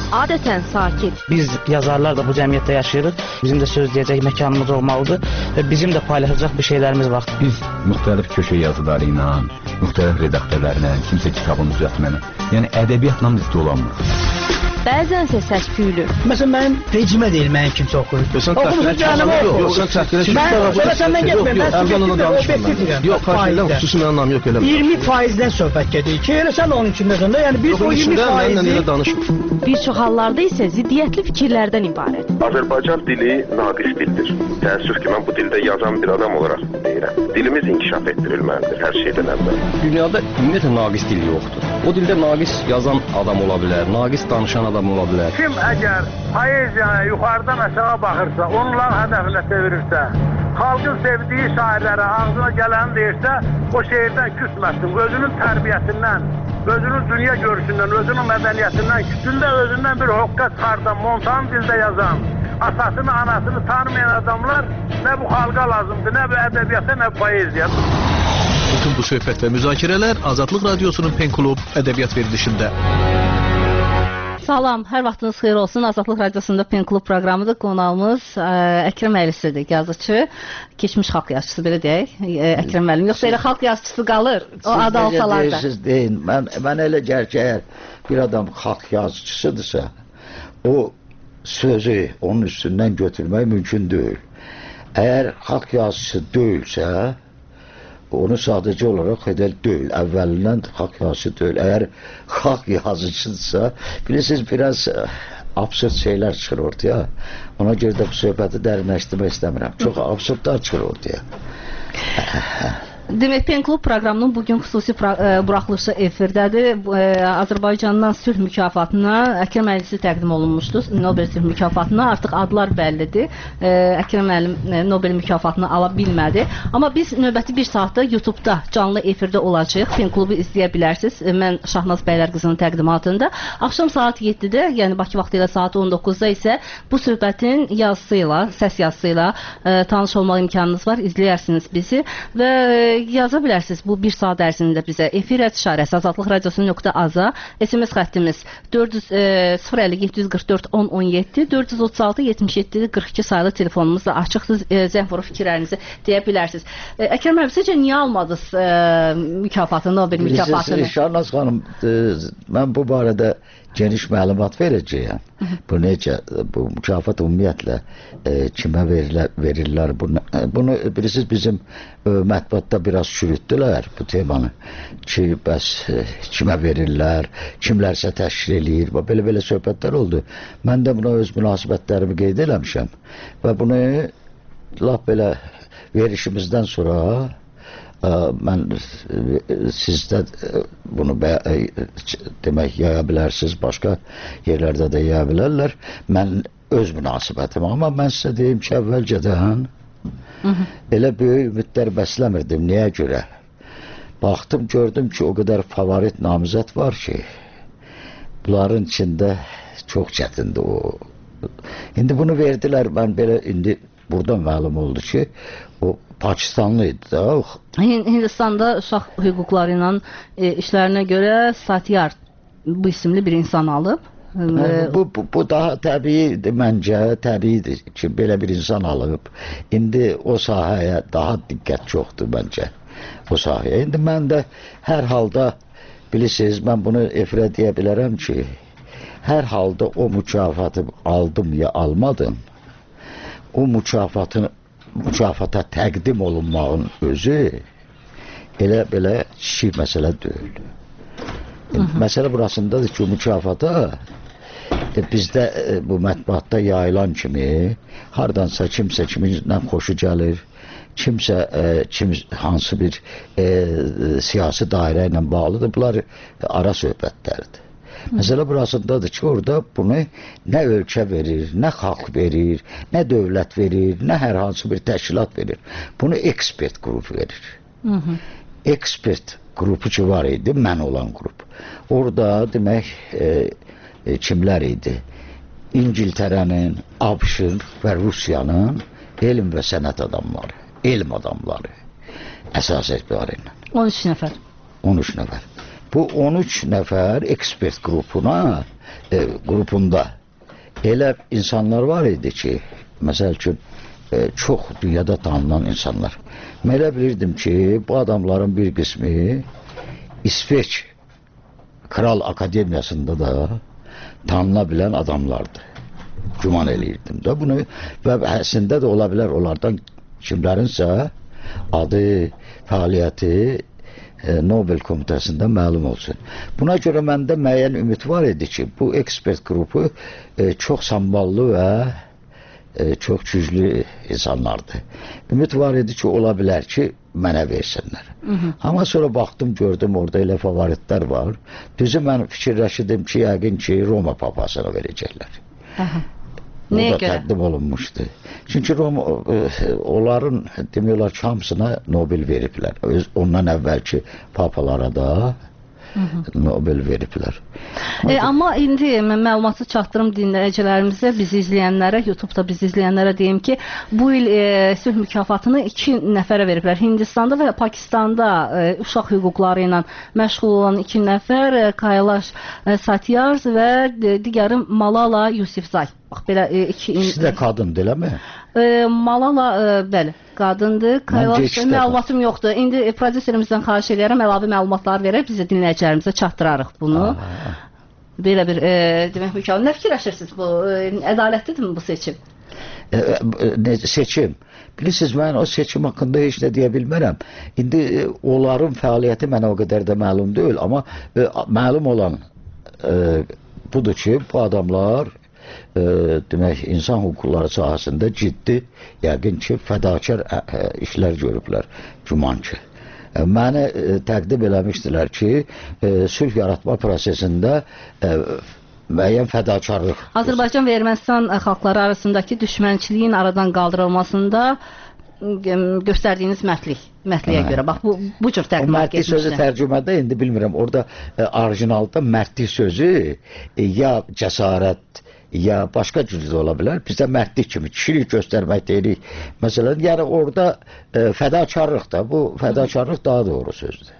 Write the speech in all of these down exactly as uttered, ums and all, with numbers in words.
adətən sakit. Biz yazarlar da bu cəmiyyətdə yaşayırıq. Bizim də söz deyəcək məkanımız olmalıdır və bizim də paylaşacaq bir şeylərimiz var. Biz müxtəlif köşə yazıları ilə, müxtəlif redaktörlərlə, kimsə kitabın düzəltməni, yəni ədəbiyyatla biz dolanmırıq. Bəzənsə səs küylü. Məsələn, mənim rejimə deyil, mənim kimsə oxuyur. Oxumuşsun canım, yox, sən çəkirə Mən səndən getməyim, mən subjektiv və obyektiv deyirəm. Yox, xarşıyla xüsusi mənim anlam yox elə. iyirmi faizdən söhbət gedir ki, elə sən onun içindəsən də, yəni biz o iyirmi faizi... Bir çox hallarda isə ziddiyyətli fikirlərdən ibarət. Azərbaycan dili naqis dildir. Təəssüf ki, mən bu dildə yazan bir adam olaraq deyirəm. Dilimiz inkişaf etdirilməlidir hər şeydən əvvəl. Dünyada ümumiyyətlə naqis dil yoxdur. O dildə naqis yazan adam ola bilər, naqis danışan adam ola bilər. Kim əgər poeziyaya yuxarıdan aşağı baxırsa, onların hədəfinə çevirirsə, xalqın sevdiyi şairlərə ağzına gələni deyirsə, o şeirdən küsməsin. Özünün tərbiyəsindən, özünün dünya görüşündən, özünün mədəniyyətindən, kütündə özündən bir hoqqa çıxardan, montan dildə yazan, atasını, anasını tanımayan adamlar nə bu xalqa lazımdır, nə bu ədəbiyyata, nə bu poeziya. Bütün bu söhbət və müzakirələr Azadlıq Radiosunun Pen Klub ədəbiyyat verilişində. Salam, hər vaxtınız xeyir olsun. Azadlıq Radiosunda Pen Klub proqramıdır. Qonağımız ə, Əkrəm Əylisidir, yazıcı, keçmiş xalq yazıcısı, belə deyək, ə, Əkrəm müəllim. Yoxsa elə xalq yazıcısı qalır, o adı alsalar da. Siz deyin, mən, mən elə gəlir ki, əgər bir adam xalq yazıcısıdırsa, o sözü onun üstündən götürmək mümkün deyil. Əgər xalq yazıcısı deyilsə, onu sadəcə olaraq edəl deyil. Əvvəlindən xalq yazıcı deyil. Əgər xalq yazıcıdırsa, bilirsiniz, biraz absurd şeylər çıxır ortaya. Ona görə də bu söhbəti dərinləşdirmək istəmirəm. Çox absurdlar çıxır ortaya. Demək, Pen Klub proqramının bugün xüsusi buraxılışı efirdədir. Azərbaycandan sülh mükafatına Əkrəm Əylisi təqdim olunmuşdur. Nobel sülh mükafatına artıq adlar bəllidir. Əkrəm Əylim Nobel mükafatını ala bilmədi. Amma biz növbəti bir saatda YouTube-da canlı efirdə olacaq. Pen Klubu izləyə bilərsiniz. Mən Şahnaz Bəylər qızının təqdimatında. Axşam saat yeddidə, yəni Bakı vaxtı ilə saat on doqquzda isə bu söhbətin yazısı ilə, səs yazısı ilə tanış olmaq imkanınız var. İzləyərsiniz bizi və yaza bilərsiniz bu bir saat ərzində bizə. Efir işarəsi azadlıq radiosu nöqtə aza, S M S xəttimiz sıfır əlli yeddi yüz qırx dörd on on yeddi, dörd yüz otuz altı yetmiş yeddi qırx iki sayılı telefonumuzda açıqsız zəng vurub fikirlərinizi deyə bilərsiniz. Əkrəm müəllim, sizcə niyə almadınız mükafatını, Nobel mükafatını? Şahnaz xanım, mən bu barədə geniş məlumat verəcəyəm. Bu necə, bu mükafat ümumiyyətlə e, kimə verirlər, verirlər bunu, bunu bilirsiniz, bizim e, mətbuatda biraz çürütdülər bu temanı ki, bəs e, kimə verirlər, kimlərsə təşkil eləyir, belə-belə söhbətlər oldu. Mən də buna öz münasibətlərimi qeyd eləmişəm və bunu lap belə verişimizdən sonra mən sizdə bunu demək yaya bilərsiniz, başqa yerlərdə də yaya bilərlər. Mən öz münasibətim, amma mən sizə deyim ki, əvvəlcədən elə böyük ümidlər bəsləmirdim. Niyə görə? Baxdım, gördüm ki, o qədər favorit namizət var ki, bunların içində çox çətindir o. İndi bunu verdilər, mən belə indi buradan məlum oldu ki, o Pakistanlı idi da. Hindistanda uşaq hüquqları ilə e, işlərinə görə Satyar bu isimli bir insan alıb. E, bu, bu, bu daha təbiidir məncə, təbiidir ki, belə bir insan alıb. İndi o sahəyə daha diqqət çoxdur məncə, o sahəyə. İndi mən də hər halda, bilirsiniz, mən bunu efirə deyə bilərəm ki, hər halda o mükafatı aldım ya almadım, o mükafatın mükafata təqdim olunmağın özü elə belə kiçik məsələ deyil. Məsələ burasındadır ki, o mükafata e, bizdə e, bu mətbuatda yayılan kimi hardansa kimsə kiminlə xoşu gəlir, kimsə e, kim, hansı bir e, siyasi dairə ilə bağlıdır, bunlar ara söhbətlərdir. Məsələ burasındadır ki, orada bunu nə ölkə verir, nə xalq verir, nə dövlət verir, nə hər hansı bir təşkilat verir. Bunu ekspert qrupu verir. Hı -hı. Ekspert qrupu ki var idi, mən olan qrup. Orada demək e, e, kimlər idi? İngiltərənin, ABŞ-ın və Rusiyanın elm və sənət adamları, elm adamları əsas etibarı ilə. on üç nəfər. on üç nəfər. bu on üç nəfər ekspert qrupuna e, qrupunda elə insanlar var idi ki, məsəl üçün e, çox dünyada tanınan insanlar. Mən elə bilirdim ki, bu adamların bir qismi İsveç Kral Akademiyasında da tanına bilən adamlardı. Güman eləyirdim də bunu və əslində də ola bilər onlardan kimlərinsə adı, fəaliyyəti e, Nobel komitəsində məlum olsun. Buna görə məndə müəyyən ümid var idi ki, bu ekspert qrupu e, çox samballı və e, çox güclü insanlardı. Ümid var idi ki, ola bilər ki, mənə versinlər. Hı -hı. Amma sonra baxdım, gördüm orada elə favoritlər var. Düzü mən fikirləşirdim ki, yəqin ki, Roma papasına verəcəklər. Aha. Nəyə görə? O da təqdim olunmuşdu. Çünki Roma, onların demək ki, hamısına Nobel veriblər. Ondan əvvəlki papalara da Hı -hı. Nobel veriblər. E, amma indi mən məlumatı çatdırım dinləyicilərimizə, bizi izləyənlərə, YouTube-da bizi izləyənlərə deyim ki, bu il e, sülh mükafatını iki nəfərə veriblər. Hindistanda və Pakistanda e, uşaq hüquqları ilə məşğul olan iki nəfər, e, Kailash e, Satyarth və e, digəri Malala Yousafzai. Bax belə e, iki İkisi də qadındır, eləmi? E, Malala e, bəli, qadındır. Kailash məlumatım yoxdur. İndi e, prodüserimizdən xahiş edirəm, əlavə məlumatlar verib bizə dinləyicilərimizə çatdırarıq bunu. Aa. Belə bir e, demək mükəmməl. Nə fikirləşirsiniz bu? E, ədalətlidirmi bu seçim? E, e, seçim. Bilirsiniz, mən o seçim haqqında heç nə deyə bilmərəm. İndi e, onların fəaliyyəti mənə o qədər də məlum deyil, amma e, məlum olan e, budur ki, bu adamlar e, demək, insan hüquqları sahəsində ciddi, yəqin ki, fədakar ə, ə, işlər görüblər, güman ki. E, məni e, təqdim eləmişdilər ki, e, sülh yaratma prosesində e, müəyyən fədakarlıq. Azərbaycan və Ermənistan xalqları arasındakı düşmənçiliyin aradan qaldırılmasında göstərdiyiniz mərdlik, mərdliyə görə. Bax, bu, bu cür təqdimat getmişdir. Mərdlik sözü tərcümədə, indi bilmirəm, orada e, orijinalda mərdlik sözü e, ya cəsarət, ya başqa cüzdə ola bilər. Bizdə mərdlik kimi kişilik göstərmək deyirik. Məsələn, yəni orada e, fədakarlıq da, bu fədakarlıq daha doğru sözdür.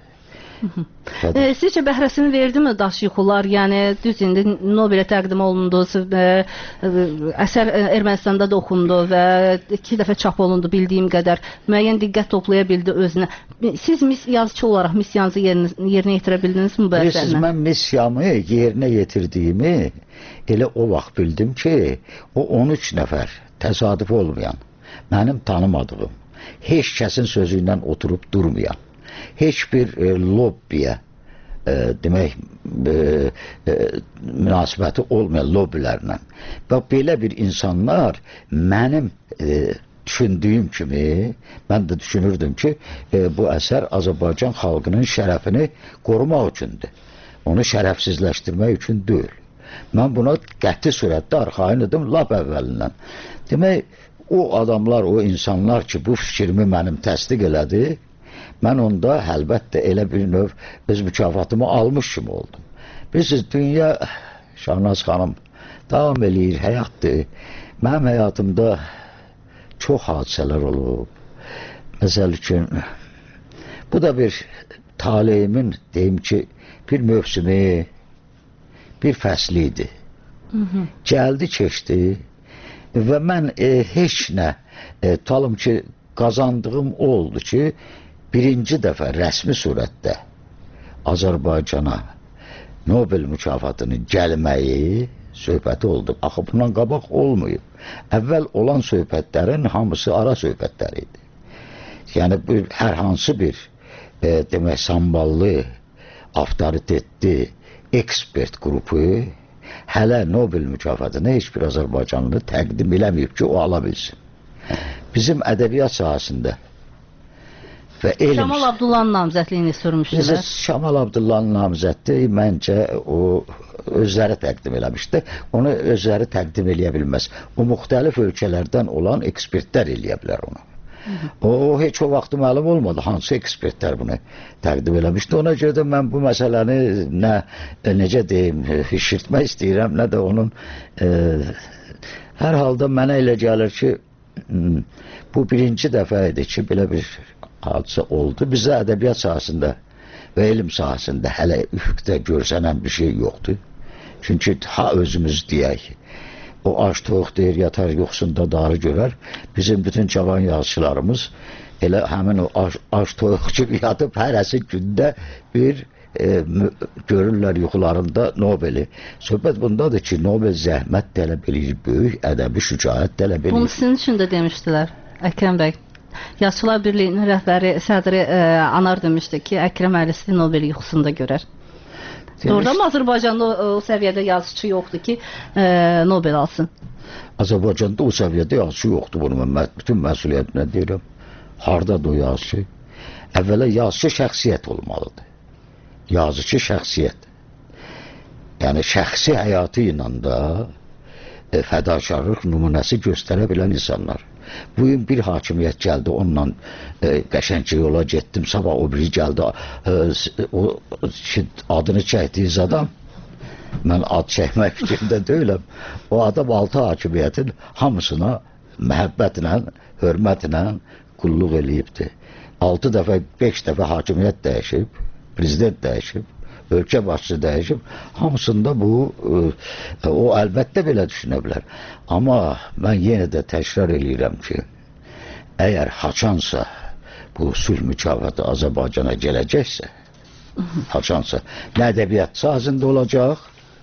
E, sizcə bəhrəsini verdi mi daş yuxular? Yəni düz indi Nobelə təqdim olundu, e, əsər Ermənistanda da oxundu və iki dəfə çap olundu bildiyim qədər. Müəyyən diqqət toplaya bildi özünə. Siz mis yazıcı olaraq missiyanızı yerinə, yerinə yetirə bildiniz mi bu əsərlə? Siz, mən missiyamı yerinə yetirdiyimi elə o vaxt bildim ki, o on üç nəfər təsadüf olmayan, mənim tanımadığım, heç kəsin sözü ilə oturub durmayan, heç bir e, lobbiyə e, demək e, e, münasibəti olmayan lobbilərlə və belə bir insanlar mənim e, düşündüyüm kimi, mən də düşünürdüm ki, e, bu əsər Azərbaycan xalqının şərəfini qorumaq üçündür, onu şərəfsizləşdirmək üçün deyil. Mən buna qəti surətdə arxayın idim lap əvvəlindən. Demək, o adamlar, o insanlar ki, bu fikrimi mənim təsdiq elədi, mən onda əlbəttə elə bir növ öz mükafatımı almış kimi oldum. Bilirsiniz, dünya, Şahnaz xanım, davam eləyir, həyatdır. Mənim həyatımda çox hadisələr olub. Məsəl üçün, bu da bir taleyimin, deyim ki, bir mövsümü, bir fəsli idi. Hı -hı. Gəldi, keçdi və mən e, heç nə, e, tutalım ki, qazandığım oldu ki, birinci dəfə rəsmi surətdə Azərbaycana Nobel mükafatının gəlməyi söhbəti oldu. Axı bundan qabaq olmayıb. Əvvəl olan söhbətlərin hamısı ara söhbətləri idi. Yəni bir, hər hansı bir e, demək, samballı, avtoritetli ekspert qrupu hələ Nobel mükafatını heç bir Azərbaycanlı təqdim eləməyib ki, o ala bilsin. Bizim ədəbiyyat sahəsində və elm... Şamal Abdullahın namizədliyini sürmüşdülər. Şamal Abdullahın namizədliyi məncə o özləri təqdim eləmişdi. Onu özləri təqdim eləyə bilməz. O müxtəlif ölkələrdən olan ekspertlər eləyə bilər onu. Hı -hı. O heç o vaxtı məlum olmadı hansı ekspertlər bunu təqdim eləmişdi. Ona görə də mən bu məsələni nə necə deyim, şişirtmək istəyirəm, nə də onun e, hər halda mənə elə gəlir ki, bu birinci dəfə idi ki, belə bir hadisə oldu. Bizə ədəbiyyat sahəsində və elm sahəsində hələ üfüqdə görsənən bir şey yoxdur. Çünki ha özümüz deyək, o aç toyuq deyir, yatar yoxsunda darı görər. Bizim bütün cavan yazıçılarımız elə həmin o aç, aç toyuq kimi yatıb hərəsi gündə bir e, görürlər yuxularında Nobeli. Söhbət bundadır ki, Nobel zəhmət tələb edir, böyük ədəbi şücaət tələb edir. Bunu sizin üçün də demişdilər, Əkrəm bəy. Yazıçılar Birliyinin rəhbəri, sədri e, Anar demişdi ki, Əkrəm Əlisi Nobeli yuxusunda görər. Doğrudan mı Azərbaycanda o, o səviyyədə yazıçı yoxdur ki, e, Nobel alsın? Azərbaycanda o səviyyədə yazıçı yoxdur, bunu mən bütün məsuliyyətinə deyirəm. Hardadır o yazıçı? Əvvələ yazıçı şəxsiyyət olmalıdır. Yazıçı şəxsiyyət. Yəni şəxsi həyatı ilə də e, fədakarlıq nümunəsi göstərə bilən insanlar. Bu gün bir hakimiyyət gəldi, onunla e, qəşəng yola getdim, sabah o biri gəldi, e, o ki, adını çəkdiyiz adam, mən ad çəkmək fikrində deyiləm, o adam altı hakimiyyətin hamısına məhəbbətlə, hörmətlə qulluq eləyibdir. Altı dəfə, beş dəfə hakimiyyət dəyişib, prezident dəyişib, ölkə başçısı dəyişib, hamısında bu, e, o əlbəttə belə düşünə bilər. Amma mən yenə də təkrar eləyirəm ki, əgər haçansa bu sülh mükafatı Azərbaycana gələcəksə, haçansa, nə ədəbiyyat sahəsində olacaq,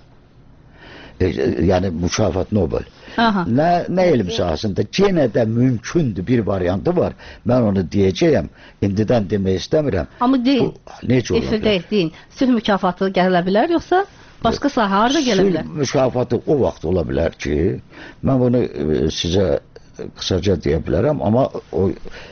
e, yəni mükafat Nobel, nə, nə elm sahəsində, yenə də mümkündür, bir variantı var, mən onu deyəcəyəm, indidən demək istəmirəm. Amma deyin, necə ola bilər? Deyin, sülh mükafatı gələ bilər, yoxsa başqa sahə harada gələ bilər? Sülh mükafatı o vaxt ola bilər ki, mən bunu e, sizə qısaca deyə bilərəm, amma o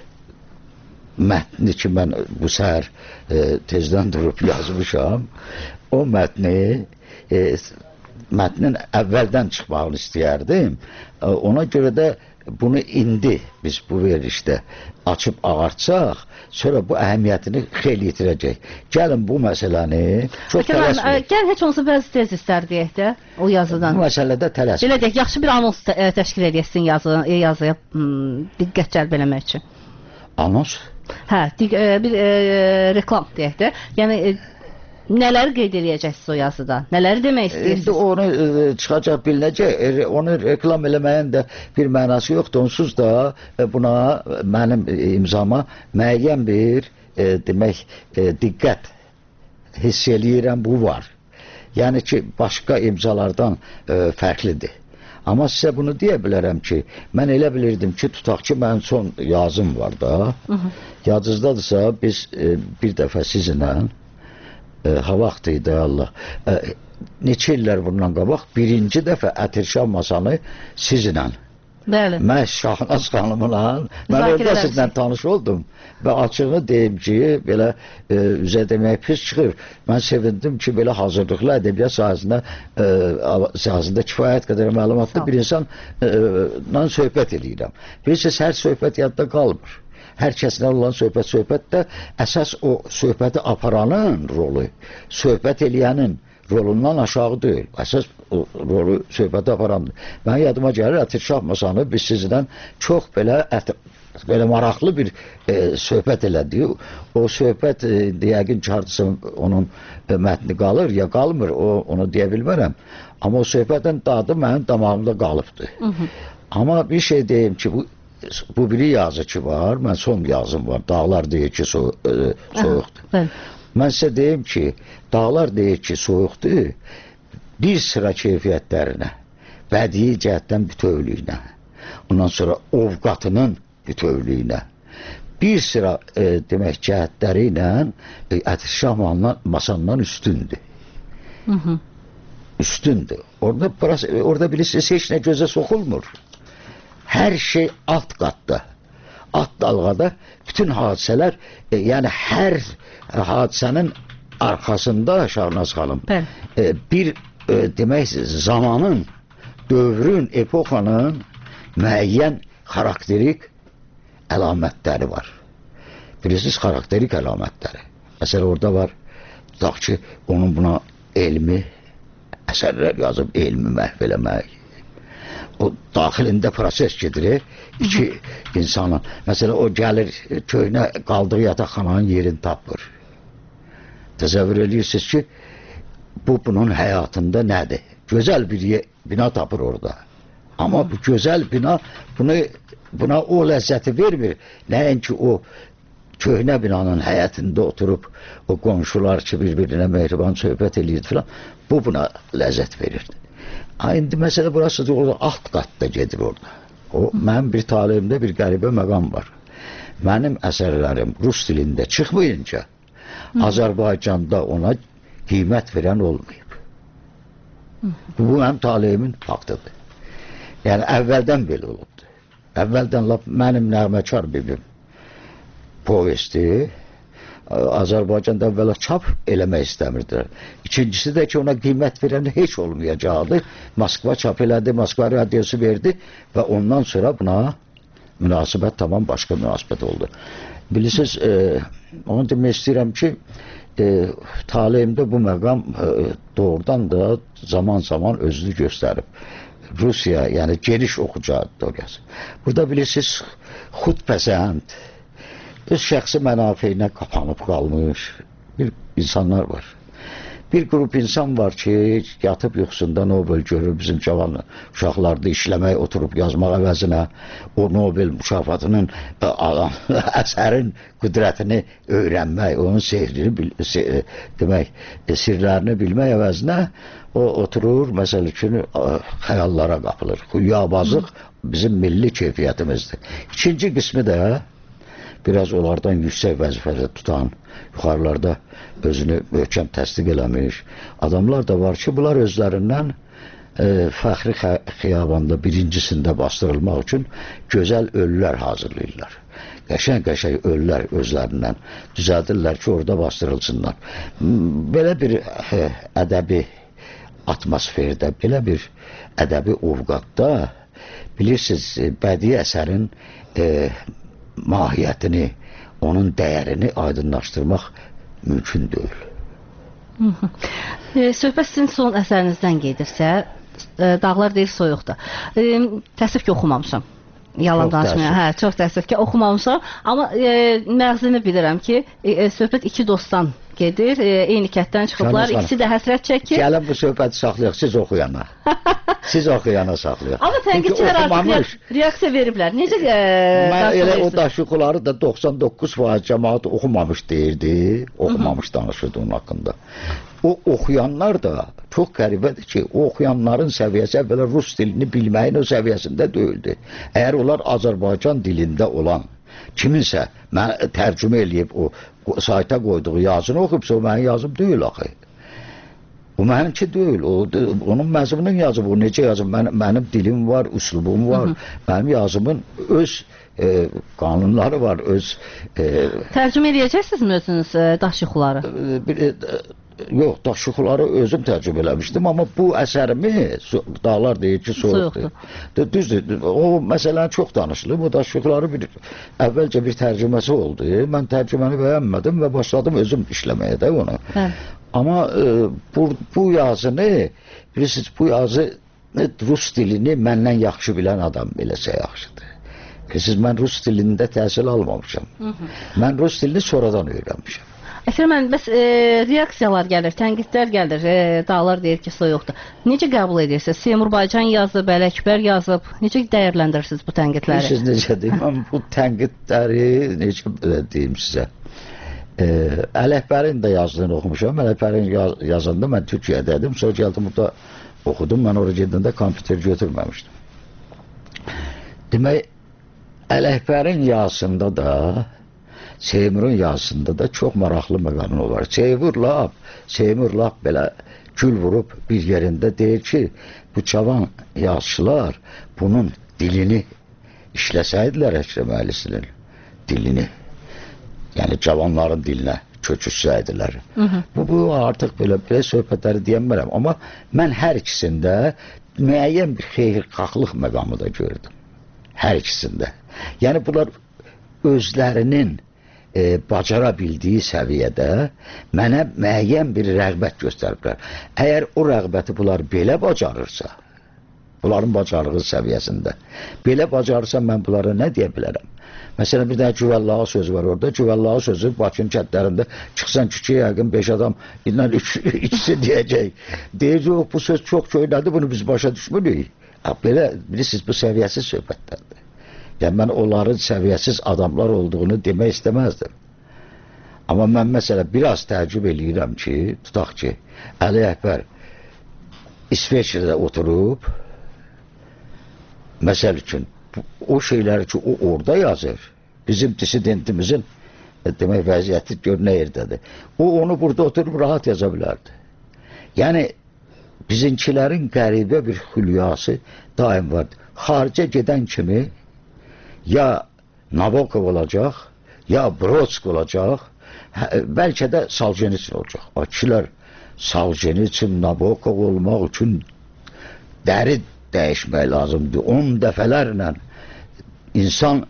mətni ki, mən bu səhər e, tezdən durub yazmışam, o mətni e, mətnin əvvəldən çıxmağını istəyərdim. Ona görə də bunu indi biz bu verilişdə açıb ağartsaq, sonra bu əhəmiyyətini xeyli itirəcək. Gəlin bu məsələni çox tələsməyək. Gəl heç olsa bəzi tez istər deyək də o yazıdan. Bu məsələdə tələsməyək. Belə deyək, yaxşı bir anons təşkil edəsin yazı, yazıya diqqət cəlb eləmək üçün. Anons? Hə, bir e, reklam deyək də. Yəni e, nələri qeyd eləyəcəksiniz o yazıda? Nələri demək istəyirsiniz? İndi onu e, çıxacaq bilinəcək. E, onu reklam eləməyin də bir mənası yoxdur. Onsuz da e, buna mənim e, imzama müəyyən bir e, demək e, diqqət hiss eləyirəm, bu var. Yəni ki, başqa imzalardan e, fərqlidir. Amma sizə bunu deyə bilərəm ki, mən elə bilirdim ki, tutaq ki, mənim son yazım var da. Yadınızdadırsa, biz e, bir dəfə sizinlə e, ha vaxt idi Allah. E, neçə illər bundan qabaq birinci dəfə Ətirşah masanı sizinlə. Bəli. Mən Şahnaz xanımla, mən orada sizlə tanış oldum və açığını deyim ki, belə e, üzə demək pis çıxır. Mən sevindim ki, belə hazırlıqlı ədəbiyyat sahəsində e, sahəsində kifayət qədər məlumatlı bir insanla söhbət eləyirəm. Bilirsiniz, hər söhbət yadda qalmır. Hər kəslə olan söhbət, söhbətdə əsas o söhbəti aparanın rolu, söhbət eləyənin rolundan aşağı deyil. Əsas o, rolu söhbəti aparandır. Mən yadıma gəlir, Ətirşah masanı biz sizdən çox belə ət, belə maraqlı bir e, söhbət elədik. O söhbət e, yəqin ki, hardasa onun e, mətni qalır ya qalmır, o, onu deyə bilmərəm. Amma o söhbətin dadı mənim damağımda qalıbdır. Hı -hı. Amma bir şey deyim ki, bu bu biri yazı ki var, mən son yazım var. Dağlar deyir ki, so, e, soyuqdur. Hı, mən sizə deyim ki, dağlar deyir ki, soyuqdur, bir sıra keyfiyyətlərinə, bədii cəhətdən bütövlüyünə, ondan sonra ovqatının bütövlüyünə, bir sıra e, demək cəhətləri ilə e, Ətirşah masandan üstündür. Hı -hı. Üstündür. Orada, orada bilirsiniz, heç nə gözə soxulmur. Hər şey alt qatda. Alt dalğada bütün hadisələr, e, yəni hər hadisənin arxasında Şahnaz xanım e, bir e, demək zamanın, dövrün, epoxanın müəyyən xarakterik əlamətləri var. Bilirsiniz, xarakterik əlamətləri. Məsələn, orada var, tutaq ki, onun buna elmi əsərlər yazıb, elmi məhv eləmək. O daxilində proses gedir, iki insanın. Məsələn, o gəlir, köynə qaldığı yataqxananın yerini tapır. Təsəvvür edirsiniz ki, bu bunun həyatında nədir? Gözəl bir bina tapır orada. Amma bu gözəl bina bunu, buna o ləzzəti vermir. Nəinki o köhnə binanın həyətində oturub o qonşular ki, bir-birinə mehriban söhbət eləyirdi filan. Bu buna ləzzət verirdi. Ha, indi məsələ burası da orada alt qatda gedir orada. O, mənim bir talibimdə bir qəribə məqam var. Mənim əsərlərim rus dilində çıxmayınca Hı. Azərbaycanda ona qiymət verən olmayıb. Hı. Bu mənim talibimin faktıdır. Yəni əvvəldən belə olubdu. Əvvəldən lap mənim nəğməkar bibim povesti Azərbaycanda əvvəla çap eləmək istəmirdilər. İkincisi də ki, ona qiymət verən heç olmayacaqdı. Moskva çap elədi, Moskva radiosu verdi və ondan sonra buna münasibət tamam başqa münasibət oldu. Bilirsiniz, e, onu demək istəyirəm ki, e, talihimdə bu məqam e, doğrudan da zaman zaman özünü göstərib. Rusiya, yəni geniş oxucu auditoriyası. Burada bilirsiniz, xudpəsənd, öz şəxsi mənafeyinə qapanıb qalmış bir insanlar var. Bir qrup insan var ki, yatıb yuxusunda Nobel görür, bizim cavan uşaqlarda işləmək, oturub yazmaq əvəzinə o Nobel mükafatının əsərin qüdrətini öyrənmək, onun sehrini, se demək, sirlərini bilmək əvəzinə o oturur, məsəl üçün xəyallara qapılır. Xüyabazlıq bizim milli keyfiyyətimizdir. İkinci qismi də biraz onlardan yüksək vəzifədə tutan, yuxarılarda özünü möhkəm təsdiq eləmiş adamlar da var ki, bunlar özlərindən e, fəxri xiyabanda birincisində bastırılmaq üçün gözəl ölülər hazırlayırlar. Qəşəng-qəşəng ölülər özlərindən düzəldirlər ki, orada bastırılsınlar. Belə bir e, ədəbi atmosferdə, belə bir ədəbi ovqatda bilirsiniz, bədii əsərin e, mahiyyətini, onun dəyərini aydınlaşdırmaq mümkün deyil. Hı -hı. E, söhbət sizin son əsərinizdən gedirsə, e, Dağlar deyil soyuqdur. E, təəssüf ki, oxumamışam. Yalan danışmaya. Hə, çox təəssüf ki, oxumamışam. Amma e, məğzini bilirəm ki, e, söhbət iki dostdan gedir. E, eyni kətdən çıxıblar. Canım, İkisi də həsrət çəkir. Gəlin bu söhbəti saxlayaq, siz oxuyana. Siz oxuyana saxlayaq. Amma tənqidçilər artıq reaksiya veriblər. Necə e, mən elə o daşıqları da doxsan doqquz faiz cəmaat oxumamış deyirdi. Oxumamış danışırdı onun haqqında. O oxuyanlar da çox qəribədir ki, o oxuyanların səviyyəsi əvvəla rus dilini bilməyin o səviyyəsində deyildi. Əgər onlar Azərbaycan dilində olan kiminsə mən tərcümə eləyib o sayta qoyduğu yazını oxuyubsa, o mənim yazım deyil axı. O mənimki deyil. O, onun məzmunun yazıb, o necə yazıb? Mən, mənim dilim var, üslubum var. Hı -hı. Mənim yazımın öz e, qanunları var, öz... E, tərcümə eləyəcəksiniz mi özünüz e, daşıqları? E, bir, e, yox, daşıqları özüm tərcümə eləmişdim, amma bu əsərimi Dağlar deyir ki, soyuqdur. Düzdür, o məsələni çox danışılıb, o daşıqları bir, əvvəlcə bir tərcüməsi oldu. Mən tərcüməni bəyənmədim və başladım özüm işləməyə də onu. Hə. Amma e, bu, bu yazını, bilirsiniz, bu yazı rus dilini məndən yaxşı bilən adam eləsə yaxşıdır. Bilirsiniz, mən rus dilində təhsil almamışam. Hı -hı. Mən rus dilini sonradan öyrənmişəm. Əslən, mən bəs e, reaksiyalar gəlir, tənqidlər gəlir, e, Dağlar deyir ki, soyuqdur. Necə qəbul edirsiniz? Seymur Baycan yazıb, Ələkbər yazıb, necə dəyərləndirirsiniz bu tənqidləri? Siz necə deyim, mən bu tənqidləri necə deyim sizə? E, Ələkbərin də yazdığını oxumuşam. Ələkbərin yaz, yazanda mən Türkiyədəydim, sonra gəldim burada oxudum, mən oraya gedəndə kompüter götürməmişdim. Demək, Ələkbərin yazısında da Seymurun yazısında da çox maraqlı məqamı var. Seymur lap, Seymur lap belə gül vurub bir yerində deyir ki, bu cavan yazıçılar bunun dilini işləsəydilər Əkrəm Əhlisinin dilini, yəni cavanların dilinə köçürsəydilər. Bu, bu artıq belə, belə söhbətləri deyəmərəm. Amma mən hər ikisində müəyyən bir xeyirxahlıq məqamı da gördüm. Hər ikisində. Yəni bunlar özlərinin E, bacara bildiyi səviyyədə mənə müəyyən bir rəğbət göstəriblər. Əgər o rəğbəti bunlar belə bacarırsa, Bunların bacarığı səviyyəsində. Belə bacarırsan mən bunlara nə deyə bilərəm? Məsələn, bir dənə Cüvəllağı sözü var orada. Cüvəllağı sözü Bakının kəndlərində çıxsan küçüyə yəqin beş adam ilə üç, ikisi deyəcək. Deyəcək, bu söz çox köynədir, bunu biz başa düşmürük. Belə, bilirsiniz, bu səviyyəsiz söhbətlərdir. Yəni, mən onların səviyyəsiz adamlar olduğunu demək istəməzdim. Amma mən məsələ biraz təəccüb eləyirəm ki, tutaq ki, Əli Əkbər İsveçrədə oturub, məsəl üçün, o şeyləri ki, o orada yazır, bizim disidentimizin demək, vəziyyəti gör nə yerdədir. O, onu burada oturub rahat yaza bilərdi. Yəni, bizimkilərin qəribə bir xülyası daim vardır. Xaricə gedən kimi ya Nabokov olacaq, ya Brodsk olacaq, hə, bəlkə də Solzhenitsin olacaq. O kişilər Solzhenitsin, Nabokov olmaq üçün dəri dəyişmək lazımdır. On dəfələrlə insan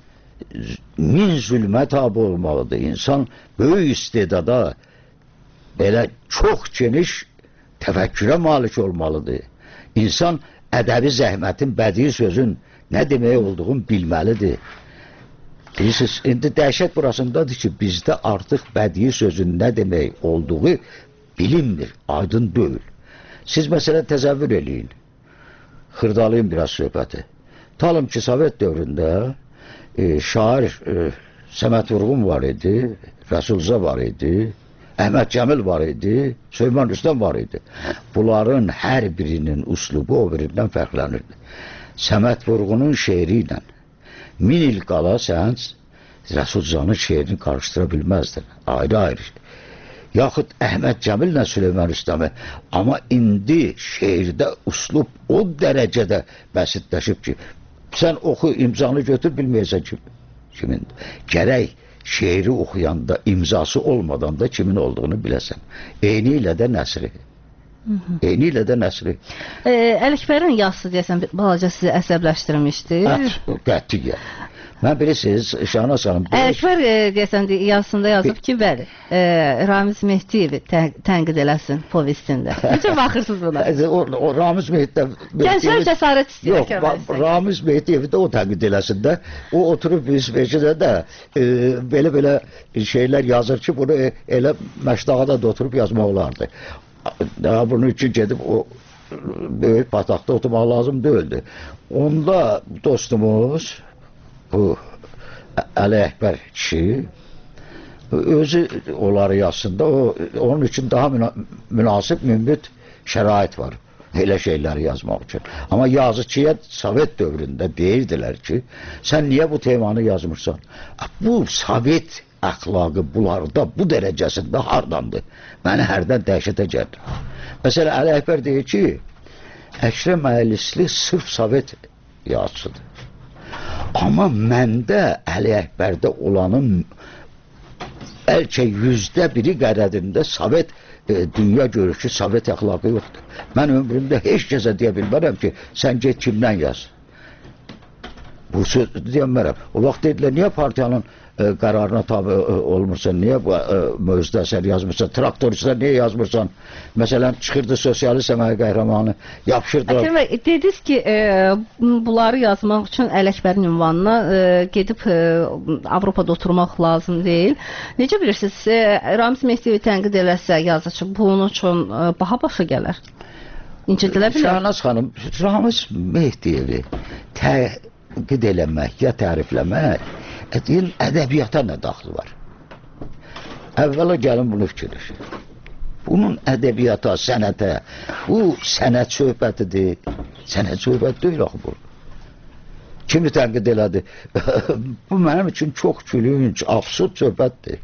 min zülmə tabi olmalıdır. İnsan böyük istedada belə çox geniş təfəkkürə malik olmalıdır. İnsan ədəbi zəhmətin, bədii sözün nə demək olduğunu bilməlidir. Bilirsiniz, indi dəhşət burasındadır ki, bizdə artıq bədii sözün nə demək olduğu bilinmir, aydın deyil. Siz məsələ təsəvvür eləyin. Xırdalayın biraz söhbəti. Talım ki, Sovet dövründə e, şair e, Səməd Vurğun var idi, Rəsulza var idi, Əhməd Cəmil var idi, Süleyman Rüstəm var idi. Bunların hər birinin uslubu o birindən fərqlənirdi. Səməd Vurğunun şeiri ilə min il qala sən Rəsulcanın şeirini qarışdıra bilməzdin. Ayrı-ayrı. Yaxud Əhməd Cəmillə Süleyman Rüstəmi. Amma indi şeirdə uslub o dərəcədə bəsitləşib ki, sən oxu, imzanı götür, bilməyəsən ki, kimindir. Gərək şeiri oxuyanda imzası olmadan da kimin olduğunu biləsən. Eyni ilə də nəsri. Eyni ilə də nəsri. E, Ələkbərin yazısı deyəsən balaca sizi əsəbləşdirmişdi. Ət, qətiyyən. Mən bilirsiniz, Şahnaz xanım... Ələkbər e, deyəsən yazısında yazıb ki, bəli, e, Ramiz Mehdiyevi tə, tənqid eləsin povestində. Necə baxırsınız buna? O, o Ramiz Mehdiyev... Gənclər cəsarət istəyir. Yox, Ramiz Mehdiyevi də o tənqid eləsin də. O oturub İsveçrədə də belə-belə e, şeylər yazır ki, bunu e, elə Məşdağada da oturub yazmaq olardı. Daha bunun üçün gedib o böyük bataqda oturmaq lazım deyildi. Onda dostumuz bu Əli Əkbər kişi özü onları yazsında o, onun üçün daha müna münasib mümbit şərait var elə şeyləri yazmaq üçün. Amma yazıcıya Sovet dövründə deyirdilər ki, sən niyə bu temanı yazmırsan? Bu Sovet əxlaqı bunlarda bu dərəcəsində hardandır? Məni hərdən dəhşətə gəldi. Məsələn, Əli Əkbər deyir ki, Əkrəm Əylisli sırf Sovet yazıcıdır. Amma məndə Əli Əkbərdə olanın bəlkə yüzdə biri qədərində Sovet e, dünya görüşü, Sovet əxlaqı yoxdur. Mən ömrümdə heç kəsə deyə bilmərəm ki, sən get kimdən yaz. Bu söz deyəmərəm. O vaxt dedilər, niyə partiyanın e, qərarına tabi e, olmursan, niyə bu e, mövzuda əsər yazmırsan, traktoristlər niyə yazmırsan? Məsələn, çıxırdı sosialist əməyi qəhrəmanı, yapışırdı. Əkrəm bəy, dediniz ki, e, bunları yazmaq üçün Əli Əkbərin ünvanına e, gedib e, Avropada oturmaq lazım deyil. Necə bilirsiniz, e, Ramiz Mehdiyevi tənqid eləsə yazıcı, bunun üçün e, baha başa gələr? İncidilə bilər? Şahnaz xanım, Ramiz Mehdiyevi tənqid eləmək ya tərifləmək Ədiyin ədəbiyyata nə daxlı var? Əvvəla gəlin bunu fikirləşin. Bunun ədəbiyyata, sənətə, bu sənət söhbətidir. Sənət söhbəti deyil axı bu. Kimi tənqid elədi? Bu mənim üçün çox gülünc, absurd söhbətdir.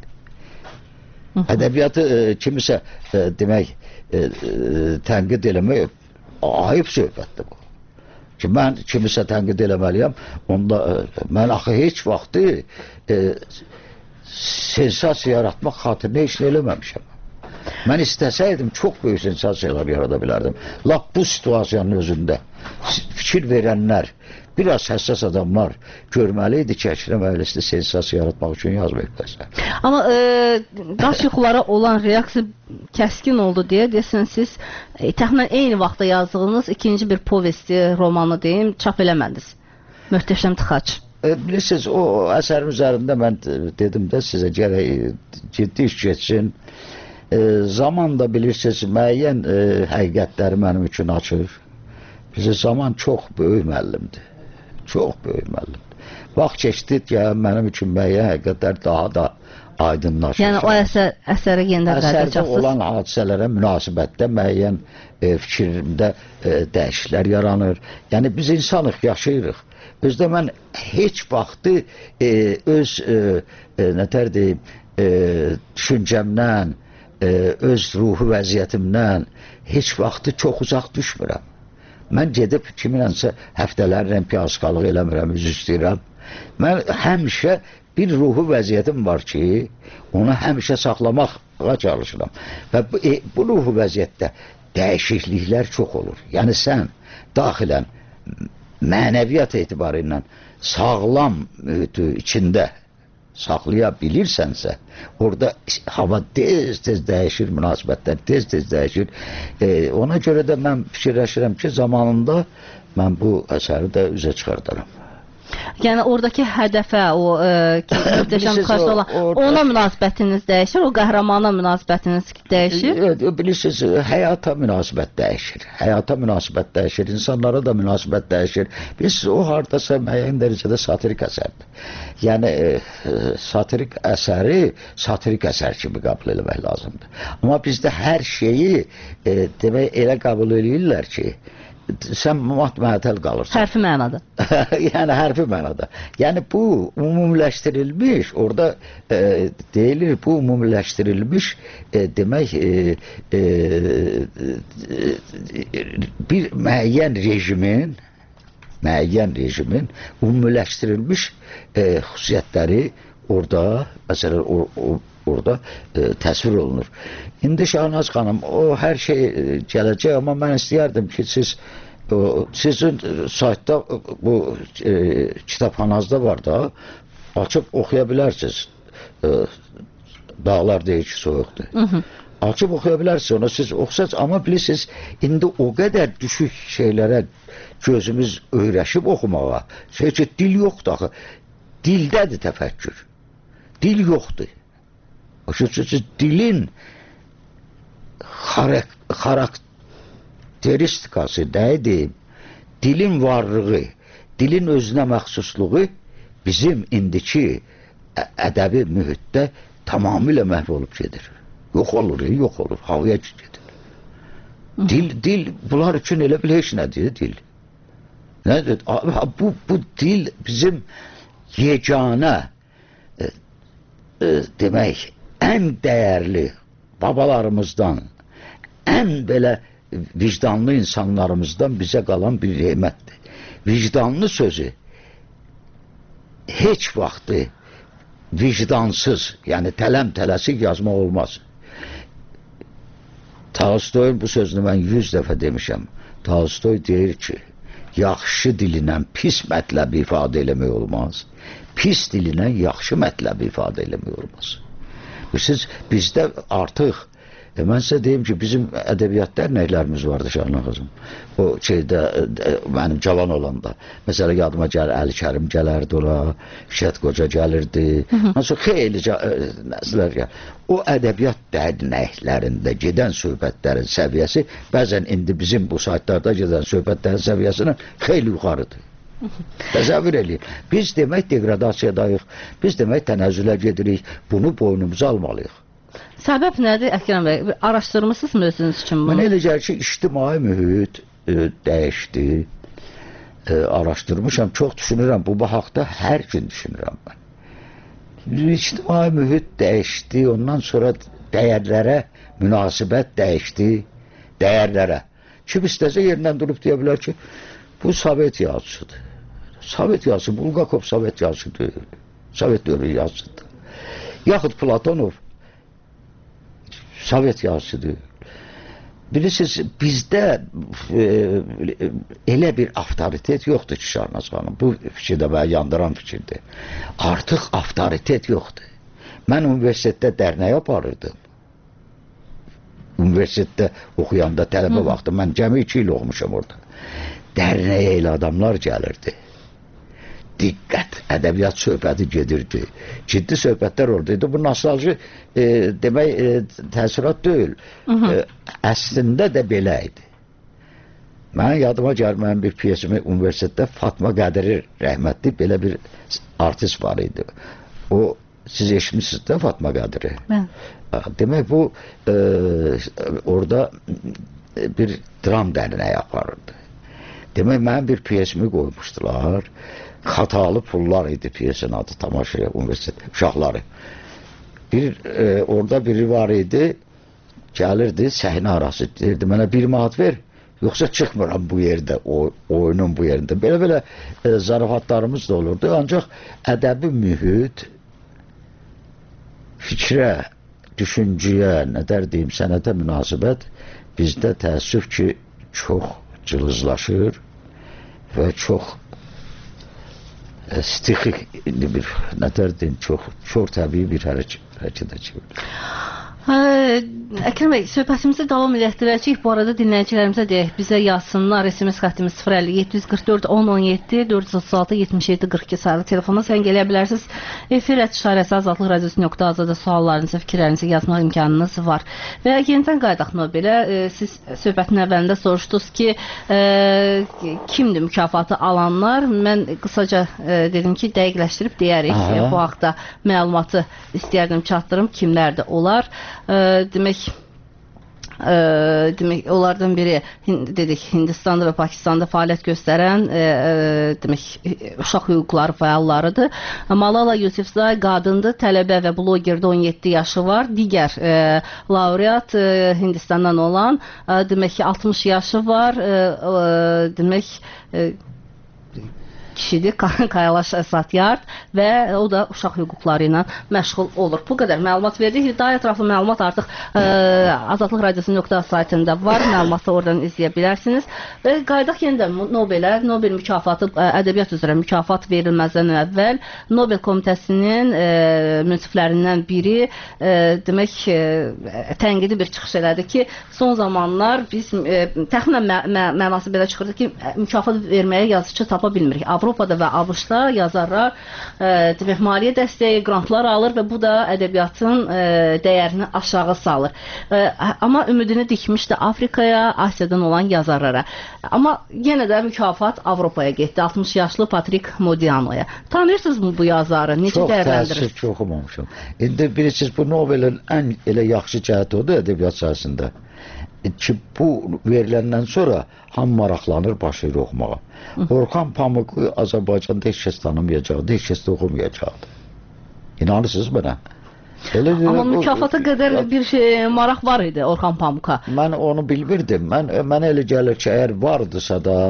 Ədəbiyyatı e, kimisə e, demək e, e, tənqid eləmək ayıb söhbətdir bu. Ki, mən kimisə tənqid eləməliyəm, onda e, mən axı heç vaxtı e, sensasiya yaratmaq xatirinə heç nə eləməmişəm. Mən istəsəydim çox böyük sensasiyalar yarada bilərdim. Lap bu situasiyanın özündə fikir verənlər, biraz həssas adamlar görməli idi ki, Əkrəm Əlisi sensasiya yaratmaq üçün yazmayıblarsa. Amma e, daş yuxulara olan reaksiya kəskin oldu deyə desən siz e, təxminən eyni vaxtda yazdığınız ikinci bir povesti, romanı deyim, çap eləmədiniz. Möhtəşəm Tıxac. E, bilirsiniz, o əsərin üzərində mən dedim də sizə gərək ciddi iş geçsin. E, zaman da bilirsiniz, müəyyən e, həqiqətləri mənim üçün açır. Bizə zaman çox böyük müəllimdir. Çox böyük müəllimdir. Vaxt keçdi ki, mənim üçün müəyyən həqiqətlər daha da aydınlaşır. Yəni o əsər, əsərə yenidən qayıdacaqsınız. Əsərdə olan hadisələrə münasibətdə müəyyən e, fikrimdə e, dəyişikliklər yaranır. Yəni biz insanıq, yaşayırıq. Özdə mən heç vaxtı e, öz e, e, nətər deyim, e, düşüncəmdən, e, öz ruhu vəziyyətimdən heç vaxtı çox uzaq düşmürəm. Mən gedib kiminənsə həftələrlə piyasqalıq eləmirəm, üz istəyirəm. Mən həmişə bir ruhu vəziyyətim var ki, onu həmişə saxlamağa çalışıram. Və bu, e, bu ruhu vəziyyətdə dəyişikliklər çox olur. Yəni sən daxilən mənəviyyat etibarı ilə sağlam mühiti içində saxlaya bilirsənsə, orada hava tez-tez dəyişir, münasibətlər tez-tez dəyişir. E, ona görə də mən fikirləşirəm ki, zamanında mən bu əsəri də üzə çıxardaram. Yəni oradakı hədəfə, o e, ki, möhtəşəm Tıxac olan, orada... ona münasibətiniz dəyişir, o qəhrəmana münasibətiniz dəyişir? E, bilirsiniz, həyata münasibət dəyişir. Həyata münasibət dəyişir, insanlara da münasibət dəyişir. Bilirsiniz, o hardasa müəyyən dərəcədə satirik əsərdir. Yəni, e, satirik əsəri satirik əsər kimi qəbul eləmək lazımdır. Amma bizdə hər şeyi e, demək, elə qəbul eləyirlər ki, sən mat-məətəl qalırsan. Hərfi mənada. Yəni, hərfi mənada. Yəni, bu ümumiləşdirilmiş, orada e, deyilir, bu ümumiləşdirilmiş e, demək e, e, e, bir müəyyən rejimin müəyyən rejimin ümumiləşdirilmiş e, xüsusiyyətləri orada, məsələn, or, or, orada e, təsvir olunur. İndi Şahnaz xanım, o hər şey e, gələcək, amma mən istəyərdim ki, siz o, sizin saytda bu e, kitabxanazda var da, açıb oxuya bilərsiniz. E, dağlar deyir ki, soyuqdur. Hı -hı. Açıb oxuya bilərsiniz, ona siz oxusaz, amma bilirsiniz, indi o qədər düşük şeylərə gözümüz öyrəşib oxumağa, şey ki, dil yoxdur axı. Dildədir təfəkkür. Dil yoxdur. Dilin xarakteristikası nədir? Dilin varlığı, dilin özünə məxsusluğu bizim indiki ədəbi mühitdə tamamilə məhv olub gedir. Yox olur, yox olur, havaya gedir. Dil, dil bunlar üçün elə bil heç nədir, dil. Nədir? Bu, bu dil bizim yeganə e, e, demək, ən dəyərli babalarımızdan, ən belə vicdanlı insanlarımızdan bizə qalan bir nemətdir. Vicdanlı sözü heç vaxtı vicdansız, yəni tələm-tələsik yazmaq olmaz. Tolstoyun bu sözünü mən yüz dəfə demişəm. Tolstoy deyir ki, yaxşı dilinən pis mətləbi ifadə eləmək olmaz. Pis dilinən yaxşı mətləbi ifadə eləmək olmaz. Siz, bizdə artıq, e, mən sizə deyim ki, bizim ədəbiyyat dərnəklərimiz vardı Şahnaz xanım. O şeydə, e, mənim cavan olanda. Məsələn, yadıma gəlir, Əli Kərim gələrdi ora, Şət Qoca gəlirdi. Nasıl xeyli e, nəslər gəlir. O ədəbiyyat dərnəklərində gedən söhbətlərin səviyyəsi, bəzən indi bizim bu saytlarda gedən söhbətlərin səviyyəsindən xeyli yuxarıdır. Təsəvvür eləyin. Biz demək degradasiyadayıq, biz demək tənəzzülə gedirik, bunu boynumuza almalıyıq. Səbəb nədir, Əkrəm bəy? Araşdırmışsınız mı özünüz üçün bunu? Mən elə gəlir ki, ictimai mühit e, dəyişdi, e, araşdırmışam, çox düşünürəm, bu haqda hər gün düşünürəm mən. İctimai mühit dəyişdi, ondan sonra dəyərlərə münasibət dəyişdi, dəyərlərə. Kim istəsə yerindən durub deyə bilər ki, bu Sovet yazısıdır. Sovet yazısı, Bulgakov Sovet yazısı deyil. Sovet dövrü yazısıdır. Yaxud Platonov Sovet yazıcıdır. Bilirsiniz, bizdə e, elə bir avtoritet yoxdur ki, Şahnaz xanım. Bu fikir də mənə yandıran fikirdir. Artıq avtoritet yoxdur. Mən universitetdə dərnək aparırdım. Universitetdə oxuyanda tələbə vaxtı, mən cəmi iki il oxumuşam orada. Dərnəyə elə adamlar gəlirdi. Diqqət, ədəbiyyat söhbəti gedirdi. Ciddi söhbətlər oradaydı. Bu nostalji e, demək e, təəssürat deyil. E, əslində də belə idi. Mən yadıma gəlməyən bir piyesimi universitetdə Fatma Qədiri rəhmətli belə bir artist var idi. O, siz eşitmişsiniz də Fatma Qədiri. Mən. Demək bu e, orada bir dram dərnəyi aparırdı. Demək mənim bir piyesimi qoymuşdular. Xatalı pullar idi piyesin adı, Tamaşaya Universitet uşaqları. Bir e, orada biri var idi, gəlirdi səhnə arası, deyirdi mənə bir manat ver, yoxsa çıxmıram bu yerdə, o, oyunun bu yerində. Belə-belə e, zarafatlarımız da olurdu, ancaq ədəbi mühit fikrə, düşüncəyə, nə der deyim, sənətə münasibət bizdə təəssüf ki, çox cılızlaşır və çox stixik bir, nə derdim, çox, çox təbii bir hərəkət çevirir. Əkrəm bəy, söhbətimizi davam elətdirəcəyik. Bu arada dinləyicilərimizə deyək, bizə yazsınlar. S M S xəttimiz sıfır əlli yeddi yüz qırx dörd on on yeddi dörd yüz otuz altı yetmiş yeddi qırx iki sayılı telefona sən gələ bilərsiniz. Efir işarəsi azadlıq radiosu nöqtə azada suallarınızı, fikirlərinizi yazmaq imkanınız var. Və yenidən qaydaq Nobelə, e, siz söhbətin əvvəlində soruşdunuz ki, e, kimdir mükafatı alanlar? Mən qısaca e, dedim ki, dəqiqləşdirib deyərik. E, bu haqda məlumatı istəyərdim çatdırım, kimlərdir onlar? E, demək e, demək onlardan biri dedik Hindistanda və Pakistanda fəaliyyət göstərən e, e, demək uşaq hüquqları fəallarıdır. Malala Yousafzai qadındır, tələbə və blogerdə on yeddi yaşı var. Digər e, laureat e, Hindistandan olan e, demək ki altmış yaşı var. E, e, demək e, kişidir, Kailash Satyarth və o da uşaq hüquqları ilə məşğul olur. Bu qədər məlumat verdik. Daha ətraflı məlumat artıq ə, azadlıq radiosu nöqtə saytında var. Məlumatı oradan izləyə bilərsiniz. Və qaydaq yenidən Nobelə, Nobel mükafatı, ə, ədəbiyyat üzrə mükafat verilməzdən əvvəl Nobel komitəsinin ə, münsiflərindən biri ə, demək ə, tənqidi bir çıxış elədi ki, son zamanlar biz ə, təxminən mə mə mənası belə çıxırdı ki, mükafat verməyə yazıçı tapa bilmirik. Avropada və ABŞ-da yazarlar e, demək, maliyyə dəstəyi, grantlar alır və bu da ədəbiyyatın e, dəyərini aşağı salır. E, amma ümidini dikmişdi Afrikaya, Asiyadan olan yazarlara. Amma yenə də mükafat Avropaya getdi. altmış yaşlı Patrick Modiano'ya. Tanıyırsınızmı bu yazarı? Necə dəyərləndirirsiniz? Çox təəssüf, çox oxumamışam. İndi bilirsiniz, bu Nobelin ən elə yaxşı cəhəti odur ədəbiyyat sahəsində. Ki bu veriləndən sonra hamı maraqlanır, başlayır oxumağa. Orxan Pamuku Azərbaycanda heç kəs tanımayacaqdı, heç kəs də oxumayacaqdı. İnanırsınız mənə? Elə, Amma mükafata qədər bir şey, maraq var idi Orxan Pamuka. Mən onu bilmirdim. Mən, mənə elə gəlir ki, əgər vardısa da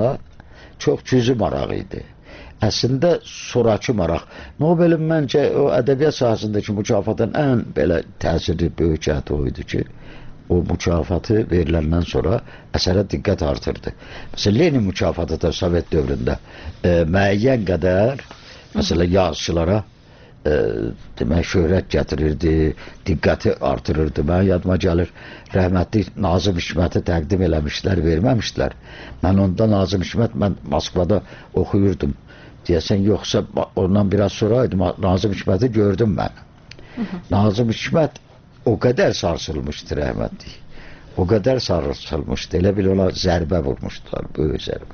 çox cüzi maraq idi. Əslində sonrakı maraq. Nobelin məncə o ədəbiyyat sahəsindəki mükafatın ən belə təsirli böyük cəhəti o idi ki, o mükafatı veriləndən sonra əsərə diqqət artırdı. Məsələn, Lenin mükafatı da Sovet dövründə e, müəyyən qədər məsələn, yazıçılara e, demək, şöhrət gətirirdi, diqqəti artırırdı. Mən yadıma gəlir, rəhmətli Nazım Hikməti təqdim eləmişlər, verməmişlər. Mən onda Nazım Hikmət, mən Moskvada oxuyurdum. Deyəsən, yoxsa ondan biraz sonra idim, Nazım Hikməti gördüm mən. Hı -hı. Nazım Hikmət o qədər sarsılmışdı rəhmətli. O qədər sarsılmışdı. Elə bil ona zərbə vurmuşdular, böyük zərbə.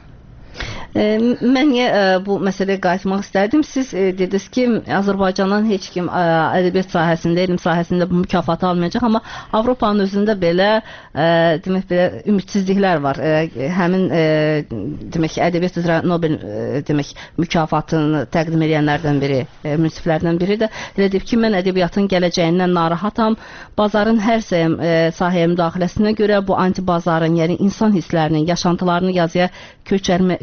E, mən niyə e, bu məsələyə qayıtmaq istərdim. Siz e, dediniz ki, Azərbaycandan heç kim e, ədəbiyyat sahəsində, elm sahəsində bu mükafatı almayacaq, amma Avropanın özündə belə e, demək belə ümidsizliklər var. E, həmin e, demək ədəbiyyat üzrə Nobel e, demək mükafatını təqdim edənlərdən biri, e, münsiflərdən biri də elə deyib ki, mən ədəbiyyatın gələcəyindən narahatam. Bazarın hər e, sahəyə müdaxiləsinə görə bu anti-bazarın, yəni insan hisslərinin, yaşantılarını yazıya köçərmə köçürməyə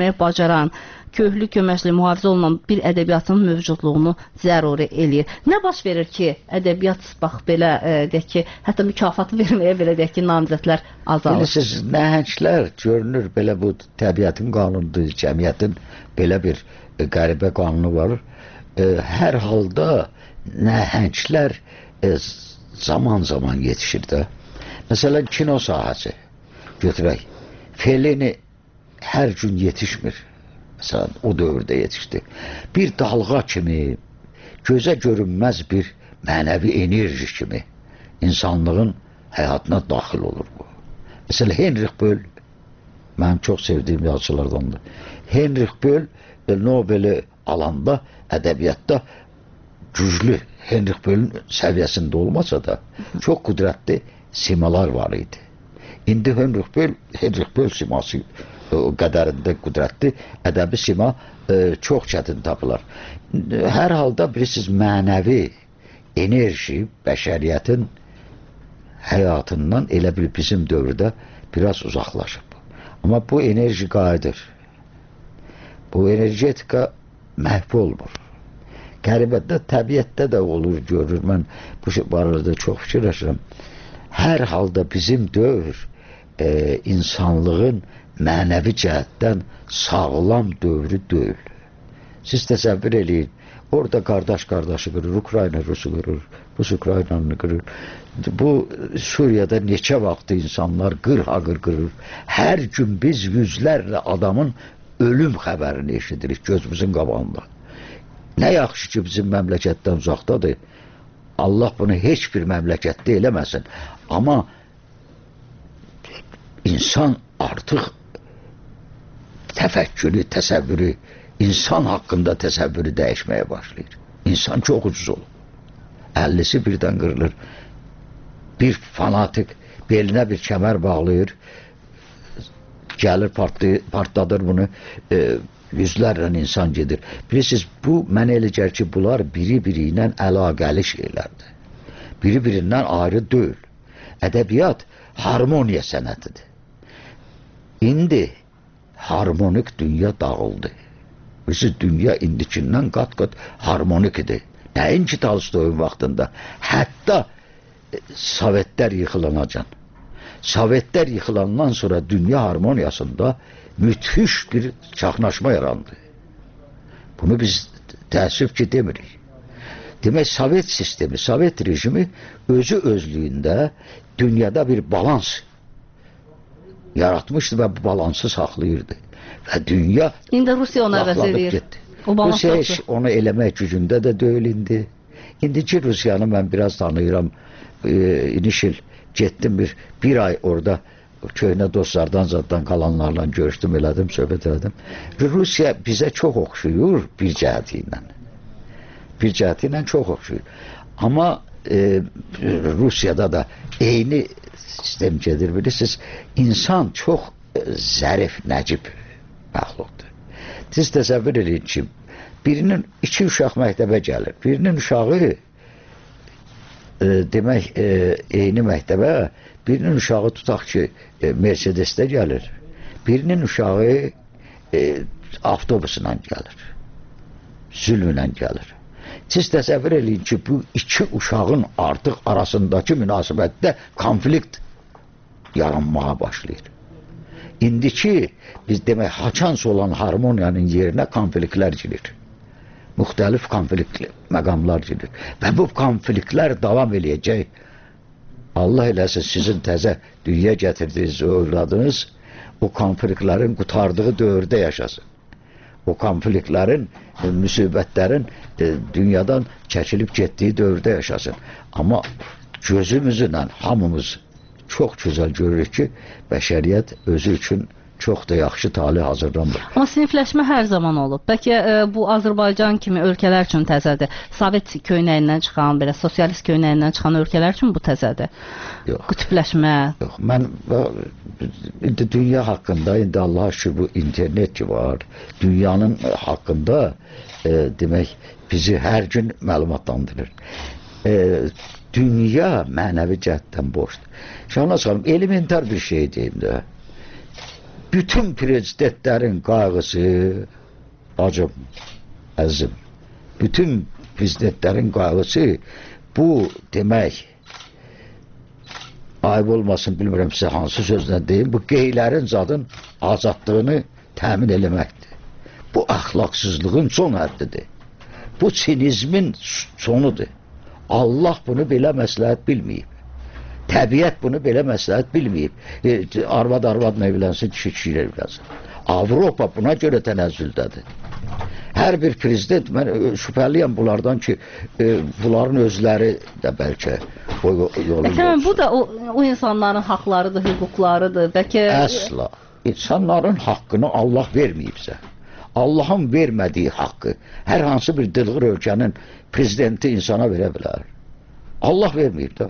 verməyə bacaran, köhlü köməkli mühafizə olunan bir ədəbiyyatın mövcudluğunu zəruri eləyir. Nə baş verir ki, ədəbiyyat bax belə e, deyək ki, hətta mükafatı verməyə belə deyək ki, namizədlər azalır. Bilirsiniz, nəhənglər görünür belə bu təbiətin qanunudur, cəmiyyətin belə bir e, qəribə qanunu var. E, hər halda nəhənglər e, zaman-zaman yetişir də. Məsələn, kino sahəsi götürək. Fellini hər gün yetişmir. Məsələn, o dövrdə yetişdi. Bir dalğa kimi, gözə görünməz bir mənəvi enerji kimi insanlığın həyatına daxil olur bu. Məsələn, Heinrich Böll, mənim çox sevdiyim yazıçılardandır. Heinrich Böll Nobeli alanda ədəbiyyatda güclü, Heinrich Böllün səviyyəsində olmasa da çox qüdrətli simalar var idi. İndi Heinrich Böll, Heinrich Böll siması o qədərində qüdrətli ədəbi sima e, çox çətin tapılar. Hər halda bilirsiniz, mənəvi enerji bəşəriyyətin həyatından elə bir bizim dövrdə biraz uzaqlaşıb. Amma bu enerji qayıdır. Bu energetika məhv olmur. Qəribədə, təbiətdə də olur, görür. Mən bu barədə çox fikirləşirəm. Hər halda bizim dövr e, insanlığın mənəvi cəhətdən sağlam dövrü deyil. Siz təsəvvür eləyin, orada qardaş qardaşı qırır, Ukrayna Rusu qırır, Rus Ukraynanı qırır. Bu Suriyada neçə vaxtı insanlar qır-haqır qırır. Hər gün biz yüzlərlə adamın ölüm xəbərini eşidirik gözümüzün qabağında. Nə yaxşı ki, bizim məmləkətdən uzaqdadır. Allah bunu heç bir məmləkətdə eləməsin. Amma insan artıq təfəkkürü, təsəvvürü, insan haqqında təsəvvürü dəyişməyə başlayır. İnsan çox ucuz olur. Əllisi birdən qırılır. Bir fanatik belinə bir kəmər bağlayır, gəlir partladır bunu, e, yüzlərlə insan gedir. Bilirsiniz, bu mənə elə gəlir ki, bunlar biri-biri ilə əlaqəli şeylərdir. Biri-birindən ayrı deyil. Ədəbiyyat harmoniya sənətidir. İndi harmonik dünya dağıldı. Bilirsiniz, dünya indikindən qat-qat harmonik idi. Nəinki Tolstoyun vaxtında. Hətta e, Sovetlər yıxılanacan. Sovetlər yıxılandan sonra dünya harmoniyasında müthiş bir çaxnaşma yarandı. Bunu biz təəssüf ki demirik. Demək, Sovet sistemi, Sovet rejimi özü özlüyündə dünyada bir balans yaratmışdı və bu balansı saxlayırdı. Və dünya İndi Rusiya onu əvəz edir. Rusiya heç onu eləmək gücündə də deyil indi. İndiki Rusiyanı mən biraz tanıyıram. E, inişil getdim bir, bir ay orada köhnə dostlardan zaddan qalanlarla görüşdüm, elədim, söhbət elədim. Rusiya bizə çox oxşuyur bir cəhəti ilə. Bir cəhəti ilə çox oxşuyur. Amma e, Rusiyada da eyni sistem gedir, bilirsiniz. İnsan çox e, zərif, nəcib məxluqdur. Siz təsəvvür edin ki, birinin iki uşaq məktəbə gəlir. Birinin uşağı e, demək e, eyni məktəbə, birinin uşağı tutaq ki e, Mercedesdə gəlir. Birinin uşağı e, avtobusla gəlir. Zülmlə gəlir. Siz təsəvvür edin ki, bu iki uşağın artıq arasındakı münasibətdə konflikt yaranmağa başlayır. İndiki biz demək haçans olan harmoniyanın yerinə konfliktlər girir. Müxtəlif konflikt məqamlar girir. Və bu konfliktlər davam eləyəcək. Allah eləsin, sizin təzə dünya gətirdiyiniz övladınız o konfliktlərin qutardığı dövrdə yaşasın. O konfliktlərin, e, müsibətlərin e, dünyadan çəkilib getdiyi dövrdə yaşasın. Amma gözümüzlə hamımız çox gözəl görürük ki, bəşəriyyət özü üçün çox da yaxşı talih hazırlanmır. Amma sinifləşmə hər zaman olub. Bəlkə e, bu Azərbaycan kimi ölkələr üçün təzədir. Sovet köynəyindən çıxan, belə sosialist köynəyindən çıxan ölkələr üçün bu təzədir. Yox. Qütbləşmə. Yox, mən indi dünya haqqında, indi Allah'a şükür bu internet ki var, dünyanın haqqında e, demək bizi hər gün məlumatlandırır. E, dünya mənəvi cəhətdən boşdur. Şahına çıxalım, elementar bir şey deyim də. bütün prezidentlərin qayğısı, acım, əzim, bütün prezidentlərin qayğısı bu demək, ayıb olmasın, bilmirəm sizə hansı sözlə deyim, bu qeylərin zadın azadlığını təmin eləməkdir. Bu əxlaqsızlığın son həddidir. Bu sinizmin sonudur. Allah bunu belə məsləhət bilməyib. Təbiət bunu belə məsləhət bilməyib. E, arvad arvadla evlənsin, kişi kişi ilə evlənsin. Avropa buna görə tənəzzüldədir. Hər bir prezident, mən şübhəliyəm bunlardan ki, e, bunların özləri də bəlkə o yolu Efendim, bu da o, o insanların haqlarıdır, hüquqlarıdır. Bəlkə... Əsla. İnsanların haqqını Allah verməyibsə, Allahın vermədiyi haqqı hər hansı bir dılğır ölkənin prezidenti insana verə bilər. Allah verməyib də.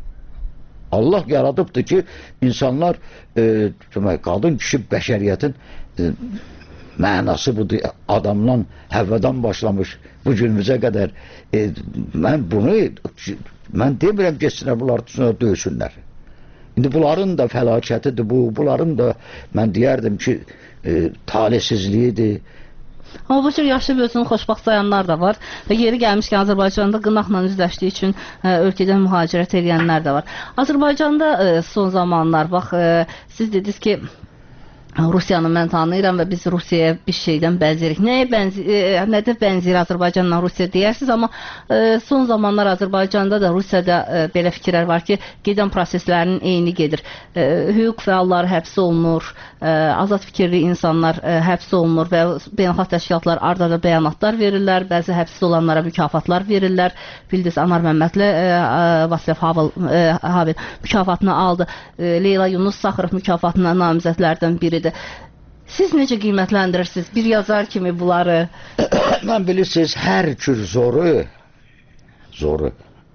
Allah yaradıbdır ki, insanlar, e, demək, qadın kişi bəşəriyyətin e, mənası budur, adamdan, həvvədən başlamış bu günümüzə qədər. E, mən bunu, mən demirəm geçsinlər, bunlar döysünlər. İndi bunların da fəlakətidir bu, bunların da mən deyərdim ki, e, talihsizliyidir. Amma bu cür yaşayıb özünü xoşbaxt sayanlar da var və yeri gəlmişkən Azərbaycanda qınaqla üzləşdiyi üçün ə, ölkədən mühacirət edənlər də var. Azərbaycanda ə, son zamanlar, bax, ə, siz dediniz ki, Rusiyanı mən tanıyıram və biz Rusiyaya bir şeydən bənzirik. Nəyə bənzir, e, nədə bənzir Azərbaycanla Rusiya deyərsiniz, amma e, son zamanlar Azərbaycanda da Rusiyada e, belə fikirlər var ki, gedən proseslərin eyni gedir. E, hüquq fəalları həbs olunur, e, azad fikirli insanlar e, həbs olunur və beynəlxalq təşkilatlar ard-arda bəyanatlar verirlər, bəzi həbs olanlara mükafatlar verirlər. Bildiniz, Anar Məmmədli e, Vasilyev Havel, e, Havel mükafatını aldı. E, Leyla Yunus Saxarov mükafatına namizədlərdən biridir. Siz necə qiymətləndirirsiniz bir yazar kimi bunları? Mən bilirsiniz, hər cür zoru, zoru,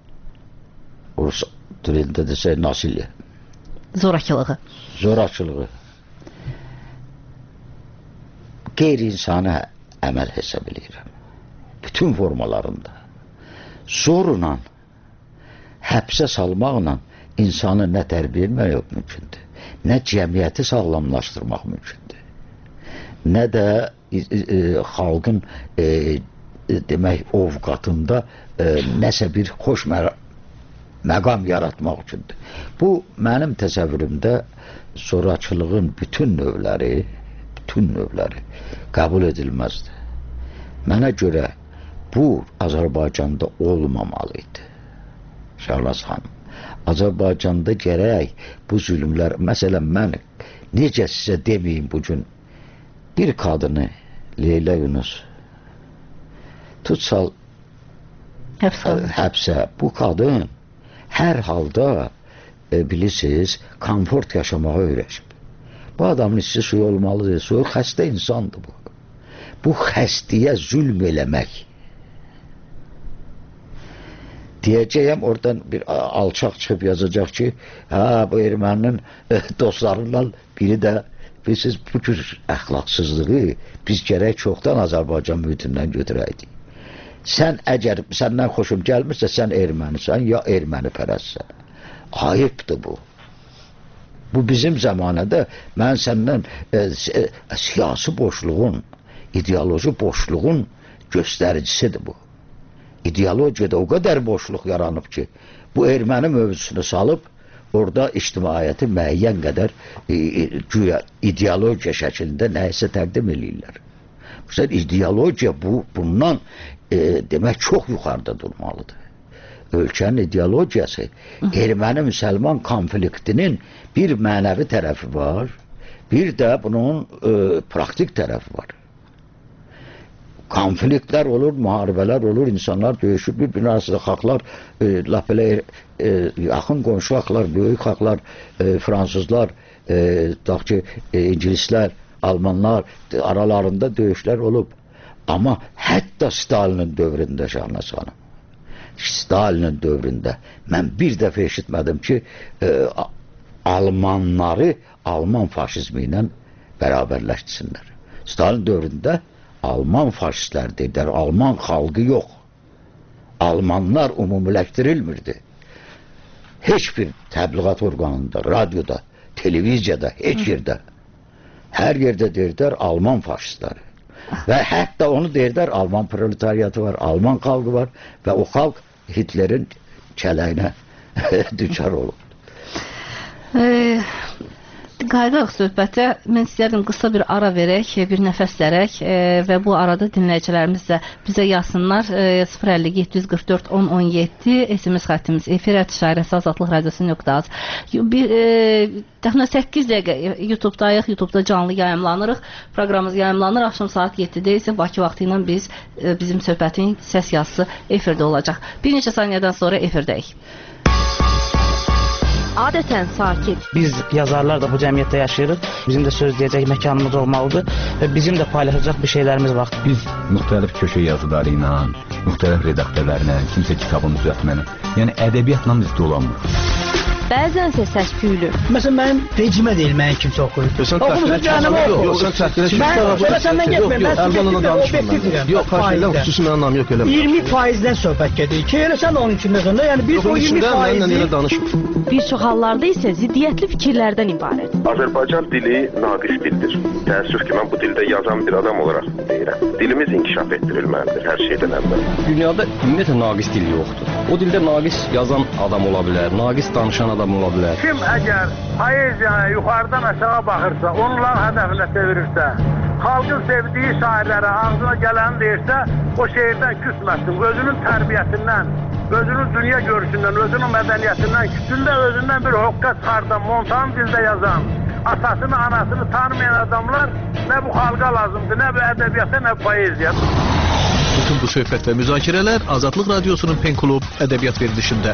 Rus dilində desək, nasilya. Zorakılığı. Zorakılığı. Qeyri-insani əməl hesab edirəm. Bütün formalarında. Zorla, həbsə salmaqla insanı nə tərbiyə etmək mümkündür, nə cəmiyyəti sağlamlaşdırmaq mümkündür, nə də e, e, xalqın e, demək ovqatında e, nəsə bir xoş mə məqam yaratmaq üçündür. Bu mənim təsəvvürümdə zorakılığın bütün növləri, bütün növləri qəbul edilməzdir. Mənə görə bu Azərbaycanda olmamalıydı. Şahnaz xanım, Azərbaycanda gərək bu zülmlər, məsələn, mən necə sizə deməyim bugün, bir kadını, Leyla Yunus, tutsal həbsə, həbsə bu kadın hər halda e, bilirsiniz, komfort yaşamağa öyrəşib. Bu adamın hissi suyu olmalıdır, suyu xəstə insandır bu. Bu xəstəyə zülm eləmək. Deyəcəyəm, oradan bir alçaq çıxıb yazacaq ki, hə, bu erməninin e, dostlarından biri də, bilirsiniz, bu cür əxlaqsızlığı biz gərək çoxdan Azərbaycan mühitindən götürəydik. Sən əgər səndən xoşum gəlmirsə, sən ermənisən, ya erməni pərəstsən. Ayıbdır bu. Bu bizim zamanədə mən səndən e, e, siyasi boşluğun, ideoloji boşluğun göstəricisidir bu. İdeologiyada o qədər boşluq yaranıb ki, bu erməni mövzusunu salıb, orada ictimaiyyəti müəyyən qədər e, güya ideologiya şəklində nəyisə təqdim edirlər. Məsələn, ideologiya bu, bundan e, demək çox yuxarıda durmalıdır. Ölkənin ideologiyası, erməni-müsəlman konfliktinin bir mənəvi tərəfi var, bir də bunun e, praktik tərəfi var. Konfliktlər olur, müharibələr olur, insanlar döyüşür, bir-birinin arasında xalqlar, e, laf belə e, yaxın qonşu xalqlar, böyük xalqlar, e, fransızlar, e, dax ki, e, ingilislər, almanlar aralarında döyüşlər olub. Amma hətta Stalinin dövründə, Şahnaz xanım, Stalinin dövründə mən bir dəfə eşitmədim ki, e, Almanları Alman faşizmi ilə bərabərləşdirsinlər. Stalin dövründə Alman faşistlər dedilər, Alman xalqı yox. Almanlar ümumiləşdirilmirdi. Heç bir təbliğat orqanında, radioda, televiziyada, heç yerdə. Her yerde deyirlər Alman faşistləri. Və hətta onu deyirlər Alman proletariatı var, Alman xalqı var və o xalq Hitlerin kələyinə düçar olub. Eee Qayıdaq söhbətə. Mən istəyərdim qısa bir ara verək, bir nəfəslərək e, və bu arada dinləyicilərimiz də bizə yazsınlar. E, sıfır əlli yeddi yüz qırx dörd on on yeddi S M S xəttimiz efir at işarəsi azadlıq radiosu nöqtə az. Bir e, təxminən səkkiz dəqiqə YouTube-dayıq, YouTube-da canlı yayımlanırıq. Proqramımız yayımlanır. Axşam saat yeddidə isə Bakı vaxtı ilə biz e, bizim söhbətin səs yazısı efirdə olacaq. Bir neçə saniyədən sonra efirdəyik. Adətən sakit. Biz yazarlar da bu cəmiyyətdə yaşayırıq. Bizim də söz deyəcək məkanımız olmalıdır və bizim də paylaşacaq bir şeylərimiz var. Biz müxtəlif köşə yazıları ilə, müxtəlif redaktörlərlə, kimsə kitabını düzəltməni, yəni ədəbiyyatla biz dolanmırıq. Bəzənsə səs-küylü. Məsələn, mənim vecimə deyil, mənim kimsə oxuyur. Sən təhqilə çıxmısan. Yox, sən təhqilə çıxmısan. Mən səndən getməyim, mən Əlqanına danışmıram. Yox, təhqilə xüsusi mənim anlamı yox, eləmə. iyirmi faizdən söhbət gedir ki, elə sən onun içindəsən də, yəni biz o iyirmi faizi... Bir çox hallarda isə ziddiyyətli fikirlərdən ibarət. Azərbaycan dili naqis dildir. Təəssüf ki, mən bu dildə yazan bir adam olaraq deyirəm. Dilimiz inkişaf etdirilməlidir hər şeydən əvvəl. Dünyada ümumiyyətlə naqis dil yoxdur. O dildə naqis yazan adam ola bilər, naqis danışan adam ola bilər. Kim əgər poeziyaya yuxarıdan aşağı baxırsa, onların hədəfinə çevirirsə, xalqın sevdiyi şairlərə ağzına gələni deyirsə, o şeirdən küsməsin, özünün tərbiyəsindən, özünün dünya görüşündən, özünün mədəniyyətindən, küçündə özündən bir hoqqa çıxardan, montan dildə yazan, atasını, anasını tanımayan adamlar nə bu xalqa lazımdır, nə bu ədəbiyyata, nə bu poeziya. Bütün bu söhbət və müzakirələr Azadlıq Radiosunun Pen Klub ədəbiyyat verilişində.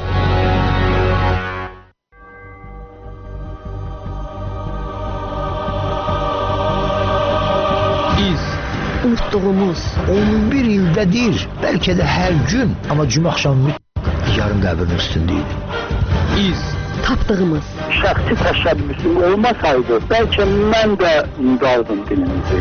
İz. Unutduğumuz. on bir ildədir, bəlkə də hər gün, amma cümə axşamı yarın qəbrin üstündəydi. İz. Tapdığımız. Şəxsi təşəbbüsüm olmasaydı, bəlkə mən də qaldım dilimizi.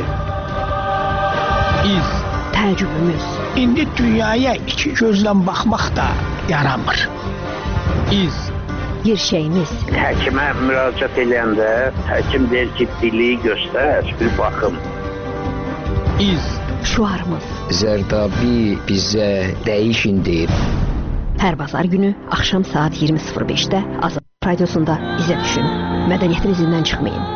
İz. Təəccübümüz. İndi dünyaya iki gözlə baxmaq da yaramır. İz. Bir şeyimiz. Həkimə müraciət edəndə, həkim deyir ki, dili göstər, bir baxım. İz. Şuarımız. Zərdabi bizə dəyişin deyir. Hər bazar günü axşam saat iyirmi sıfır beşdə Azadlıq Radiosunda bizə düşün. Mədəniyyətin izindən çıxmayın.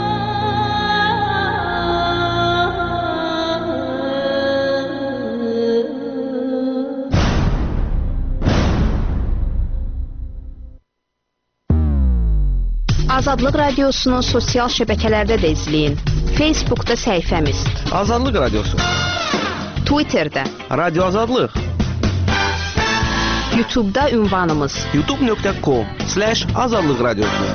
Azadlıq Radiosunu sosial şəbəkələrdə də izləyin. Facebookda səhifəmiz. Azadlıq Radiosu. Twitterdə. Radio Azadlıq. YouTube'da ünvanımız. youtube nöqtə com slash azadlıq radiosu.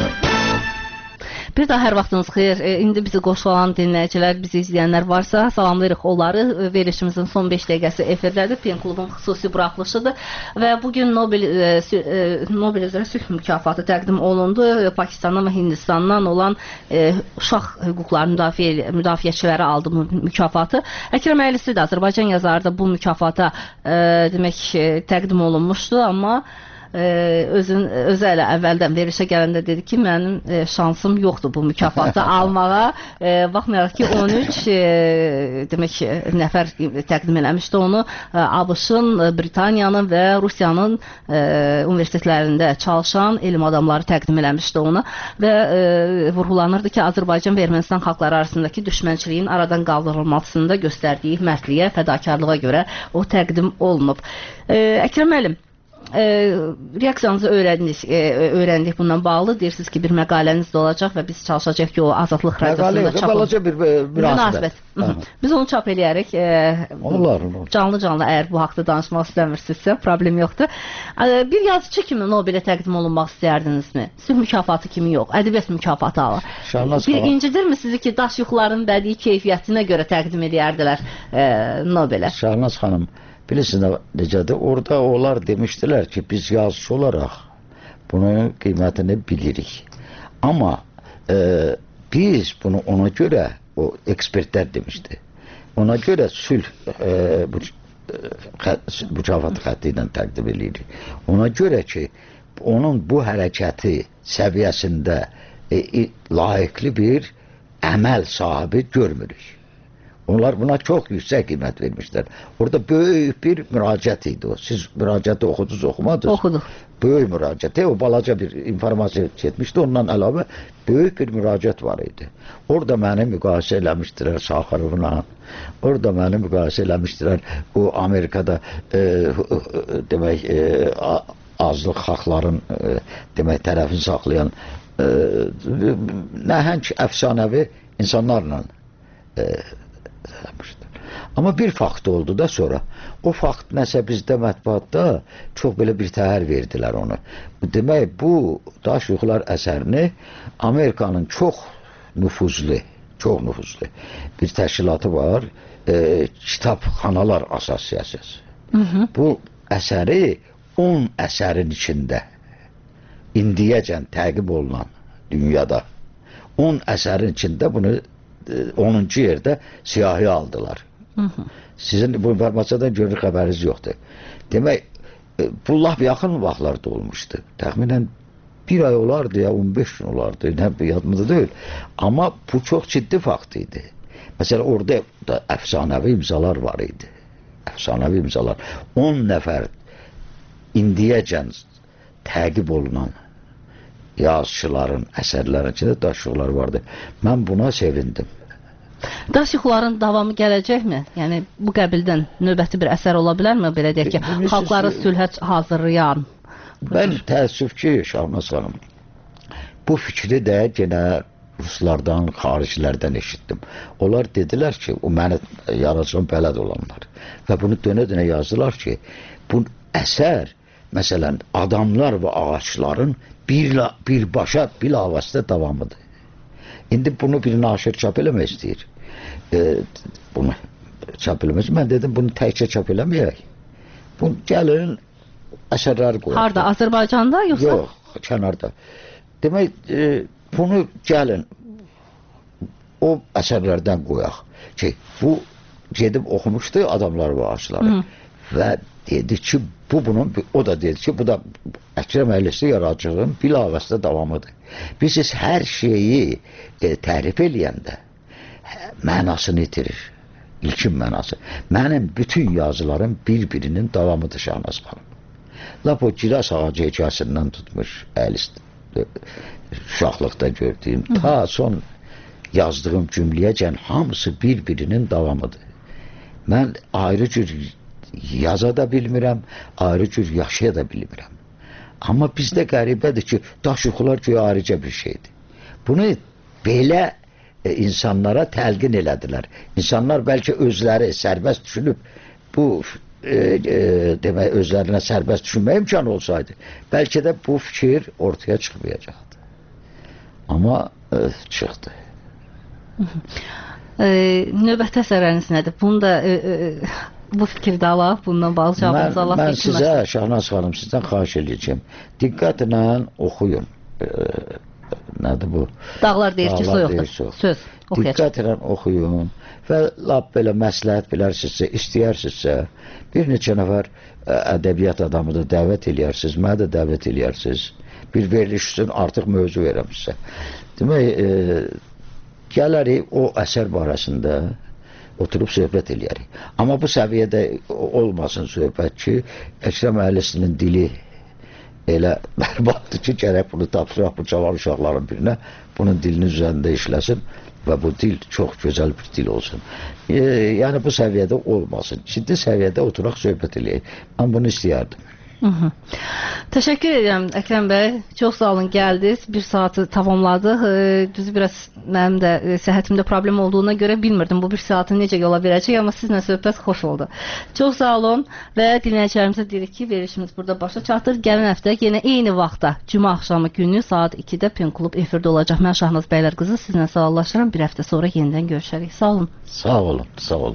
Bir daha hər vaxtınız xeyir. E, indi bizi qoşulan dinləyicilər, bizi izləyənlər varsa salamlayırıq onları. E, verilişimizin son beş dəqiqəsi efirdədir. Pen Klubun xüsusi buraxılışıdır və bu gün Nobel e, e, Nobel üzrə sülh mükafatı təqdim olundu. E, Pakistandan və Hindistandan olan e, uşaq hüquqları müdafiə müdafiəçiləri aldı bu mükafatı. Əkrəm Əylisi də Azərbaycan yazarı da bu mükafata e, demək e, təqdim olunmuşdu, amma Ee, özün özü elə əvvəldən verilişə gələndə dedi ki, mənim e, şansım yoxdur bu mükafatı almağa. E, baxmayaraq ki, on üç e, demək nəfər təqdim eləmişdi onu. E, ABŞ-ın, Britaniyanın və Rusiyanın e, universitetlərində çalışan elm adamları təqdim eləmişdi onu və e, vurğulanırdı ki, Azərbaycan və Ermənistan xalqları arasındakı düşmənçiliyin aradan qaldırılmasında göstərdiyi mərdliyə, fədakarlığa görə o təqdim olunub. E, Əkrəm müəllim, E, reaksiyanızı öyrəndik, e, öyrəndik bundan bağlı. Deyirsiniz ki, bir məqaləniz də olacaq və biz çalışacaq ki, o Azadlıq Radiosunda çap olunacaq bir münasibət. Biz onu çap eləyərək e, canlı-canlı əgər bu haqda danışmaq istəmirsinizsə, problem yoxdur. E, bir yazıcı kimi Nobelə təqdim olunmaq istəyərdinizmi? Sülh mükafatı kimi yox, ədəbiyyat mükafatı alır. Bir incidirmi sizi ki, daş yuxuların bədii keyfiyyətinə görə təqdim edərdilər e, Nobelə? Şahnaz xanım, bilirsiniz necədir? Orada onlar demişdilər ki, biz yazıcı olaraq bunun qiymətini bilirik. Amma e, biz bunu ona görə, o ekspertlər demişdi, ona görə sülh e, bu, e, mükafatı xətti ilə təqdim edirik. Ona görə ki, onun bu hərəkəti səviyyəsində e, layiqli bir əməl sahibi görmürük. Onlar buna çox yüksək qiymət vermişlər. Orada böyük bir müraciət idi o. Siz müraciəti oxudunuz, oxumadınız? Oxuduq. Böyük müraciət. O balaca bir informasiya getmişdi. Ondan əlavə böyük bir müraciət var idi. Orada məni müqayisə eləmişdilər Şaxarovla. Orada məni müqayisə eləmişdilər. O Amerikada e, demək e, azlıq xalqların e, demək tərəfini saxlayan e, nəhəng əfsanəvi insanlarla e, amma bir fakt oldu da sonra o fakt nəsə bizdə mətbuatda çox belə bir təhər verdilər onu. Demək bu Daş yuxular əsərini Amerikanın çox nüfuzlu çox nüfuzlu bir təşkilatı var, e, Kitabxanalar Assosiasiyası. Hı -hı. Bu əsəri on əsərin içində indiyəcən təqib olunan dünyada on əsərin içində bunu onuncu yerdə siyahi aldılar. Hı -hı. Sizin bu informasiyadan görür xəbəriniz yoxdur. Demək, bu lap yaxın vaxtlarda olmuşdu. Təxminən bir ay olardı ya, on beş gün olardı. Nə yadımda deyil. Amma bu çox ciddi fakt idi. Məsələn, orada da əfsanəvi imzalar var idi. Əfsanəvi imzalar. on nəfər indiyəcən təqib olunan yazıçıların, əsərlərin içində Daş yuxular vardı. Mən buna sevindim. Daş yuxuların davamı gələcəkmi? Yəni bu qəbildən növbəti bir əsər ola bilərmi? Belə deyək ki, e, xalqları sülhə hazırlayan. Mən təəssüf ki, Şahnaz xanım, bu fikri də yenə ruslardan, xaricilərdən eşitdim. Onlar dedilər ki, o məni yaradıcılan bələd olanlar və bunu dönə-dönə yazdılar ki, bu əsər, məsələn, adamlar və ağaçların bir, birbaşa bilavasitə davamıdır. İndi bunu bir naşir çap eləmək istəyir. E, bunu çap eləmək istəyir. Mən dedim, bunu təkcə çap eləməyək. Bunu gəlin əsərləri qoyaq. Harada? Azərbaycanda yoxsa? Yox, kənarda. Demək, e, bunu gəlin o əsərlərdən qoyaq ki, bu gedib oxumuşdu adamlar və ağaçları. Hı. Və dedi ki, bu bunun, o da dedi ki, bu da Əkrəm Əylisi yaradıcılığın bilavasitə davamıdır. Biz hər şeyi e, tərif eləyəndə mənasını itirir. İlkin mənası. Mənim bütün yazılarım bir-birinin davamıdır Şahnaz xanım. Lap o gilas ağacı hekayəsindən tutmuş Əlis uşaqlıqda gördüyüm, Hı -hı. ta son yazdığım cümləyəcən hamısı bir-birinin davamıdır. Mən ayrı cür yaza da bilmirəm, ayrı cür yaşaya da bilmirəm. Amma bizdə qəribədir ki, Daş yuxular güya ayrıca bir şeydir. Bunu belə e, insanlara təlqin elədilər. İnsanlar bəlkə özləri sərbəst düşünüb, bu e, e, demək, özlərinə sərbəst düşünmə imkanı olsaydı, bəlkə də bu fikir ortaya çıxmayacaqdı. Amma e, çıxdı. e, növbəti əsərləriniz nədir? Bunu da e, e, bu fikirdə alaq, bundan bağlı cavabınızı alaq. Mən sizə, Şahnaz xanım, sizdən xahiş edəcəm. Diqqətlə oxuyun. E, nədir bu? Dağlar deyir ki, su yoxdur. Söz. Diqqətlə oxuyun və lap belə məsləhət bilərsinizsə, istəyərsinizsə, bir neçə nəfər ədəbiyyat adamı da dəvət eləyərsiniz, mənə də dəvət eləyərsiniz. Bir veriliş üçün artıq mövzu verəm sizə. Demək, e, gələrik o əsər barəsində oturub söhbət eləyərik. Amma bu səviyyədə olmasın söhbət ki, Əkrəm Əylisinin dili elə bərbatdır ki, gərək bunu tapsıraq bu cavan uşaqların birinə, bunun dilinin üzərində işləsin və bu dil çox gözəl bir dil olsun. E, yəni bu səviyyədə olmasın. Ciddi səviyyədə oturaq söhbət eləyək. Mən bunu istəyərdim. Hı -hı. Təşəkkür edirəm Əkrəm bəy. Çox sağ olun, gəldiniz. Bir saatı tamamladıq. E, düzü biraz mənim də e, səhhətimdə problem olduğuna görə bilmirdim bu bir saatı necə yola verəcək, amma sizlə söhbət xoş oldu. Çox sağ olun və dinləyicilərimizə deyirik ki, verilişimiz burada başa çatır. Gələn həftə yenə eyni vaxtda cümə axşamı günü saat ikidə Pen Klub efirdə olacaq. Mən Şahnaz bəylər qızı sizlə sağollaşıram. Bir həftə sonra yenidən görüşərik. Sağ olun. Sağ olun, sağ olun.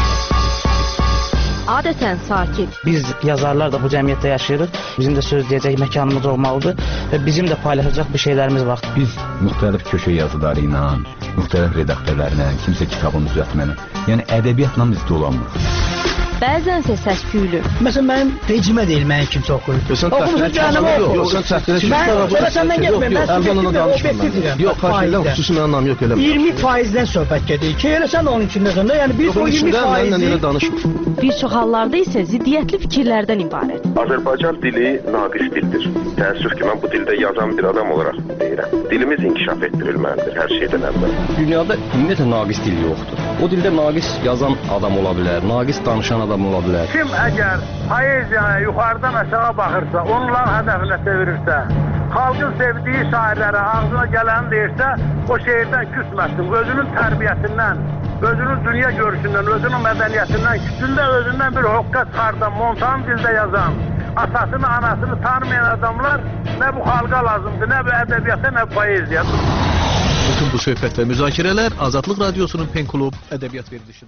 Adətən sakit. Biz yazarlar da bu cəmiyyətdə yaşayırıq. Bizim də söz deyəcək məkanımız olmalıdır və bizim də paylaşacaq bir şeylərimiz var. Biz müxtəlif köşə yazıları ilə, müxtəlif redaktörlərlə, kimsə kitabını düzəltməni, yəni ədəbiyyatla biz dolanmırıq. bəzənsə səs-küylü. Məsələn, mənim vecimə deyil mənim kimsə oxuyur. Oxumusun cəhənnəmə oxu. Yox, sən səhvləşirsən. Mən sonra səndən getmirəm. Mən Əvvəl danışmıram. Yox, xahiş xüsusi mənam yox elə. iyirmi faizdən söhbət gedir ki, elə sən onun içindəsən də. Yəni biz o iyirmi faizi bir çox hallarda isə ziddiyyətli fikirlərdən ibarət. Azərbaycan dili naqis dildir. Təəssüf ki, mən bu dildə yazan bir adam olaraq deyirəm. Dilimiz inkişaf etdirilməlidir hər şeydən əvvəl. Dünyada ümumiyyətlə naqis dil yoxdur. O dildə naqis yazan adam ola bilər, naqis danışan adam ola bilər. Kim əgər poeziyaya yuxarıdan aşağı baxırsa, onların hədəfinə çevirirsə, xalqın sevdiyi şairlərə ağzına gələni deyirsə, o şeirdən küsməsin. Özünün tərbiyəsindən, özünün dünya görüşündən, özünün mədəniyyətindən, küçündə özündən bir hoqqa çıxardan, montan dildə yazan, atasını, anasını tanımayan adamlar nə bu xalqa lazımdır, nə bu ədəbiyyata, nə bu poeziyaya. Bütün bu söhbət və müzakirələr Azadlıq Radiosunun Pen Klub ədəbiyyat verilişində.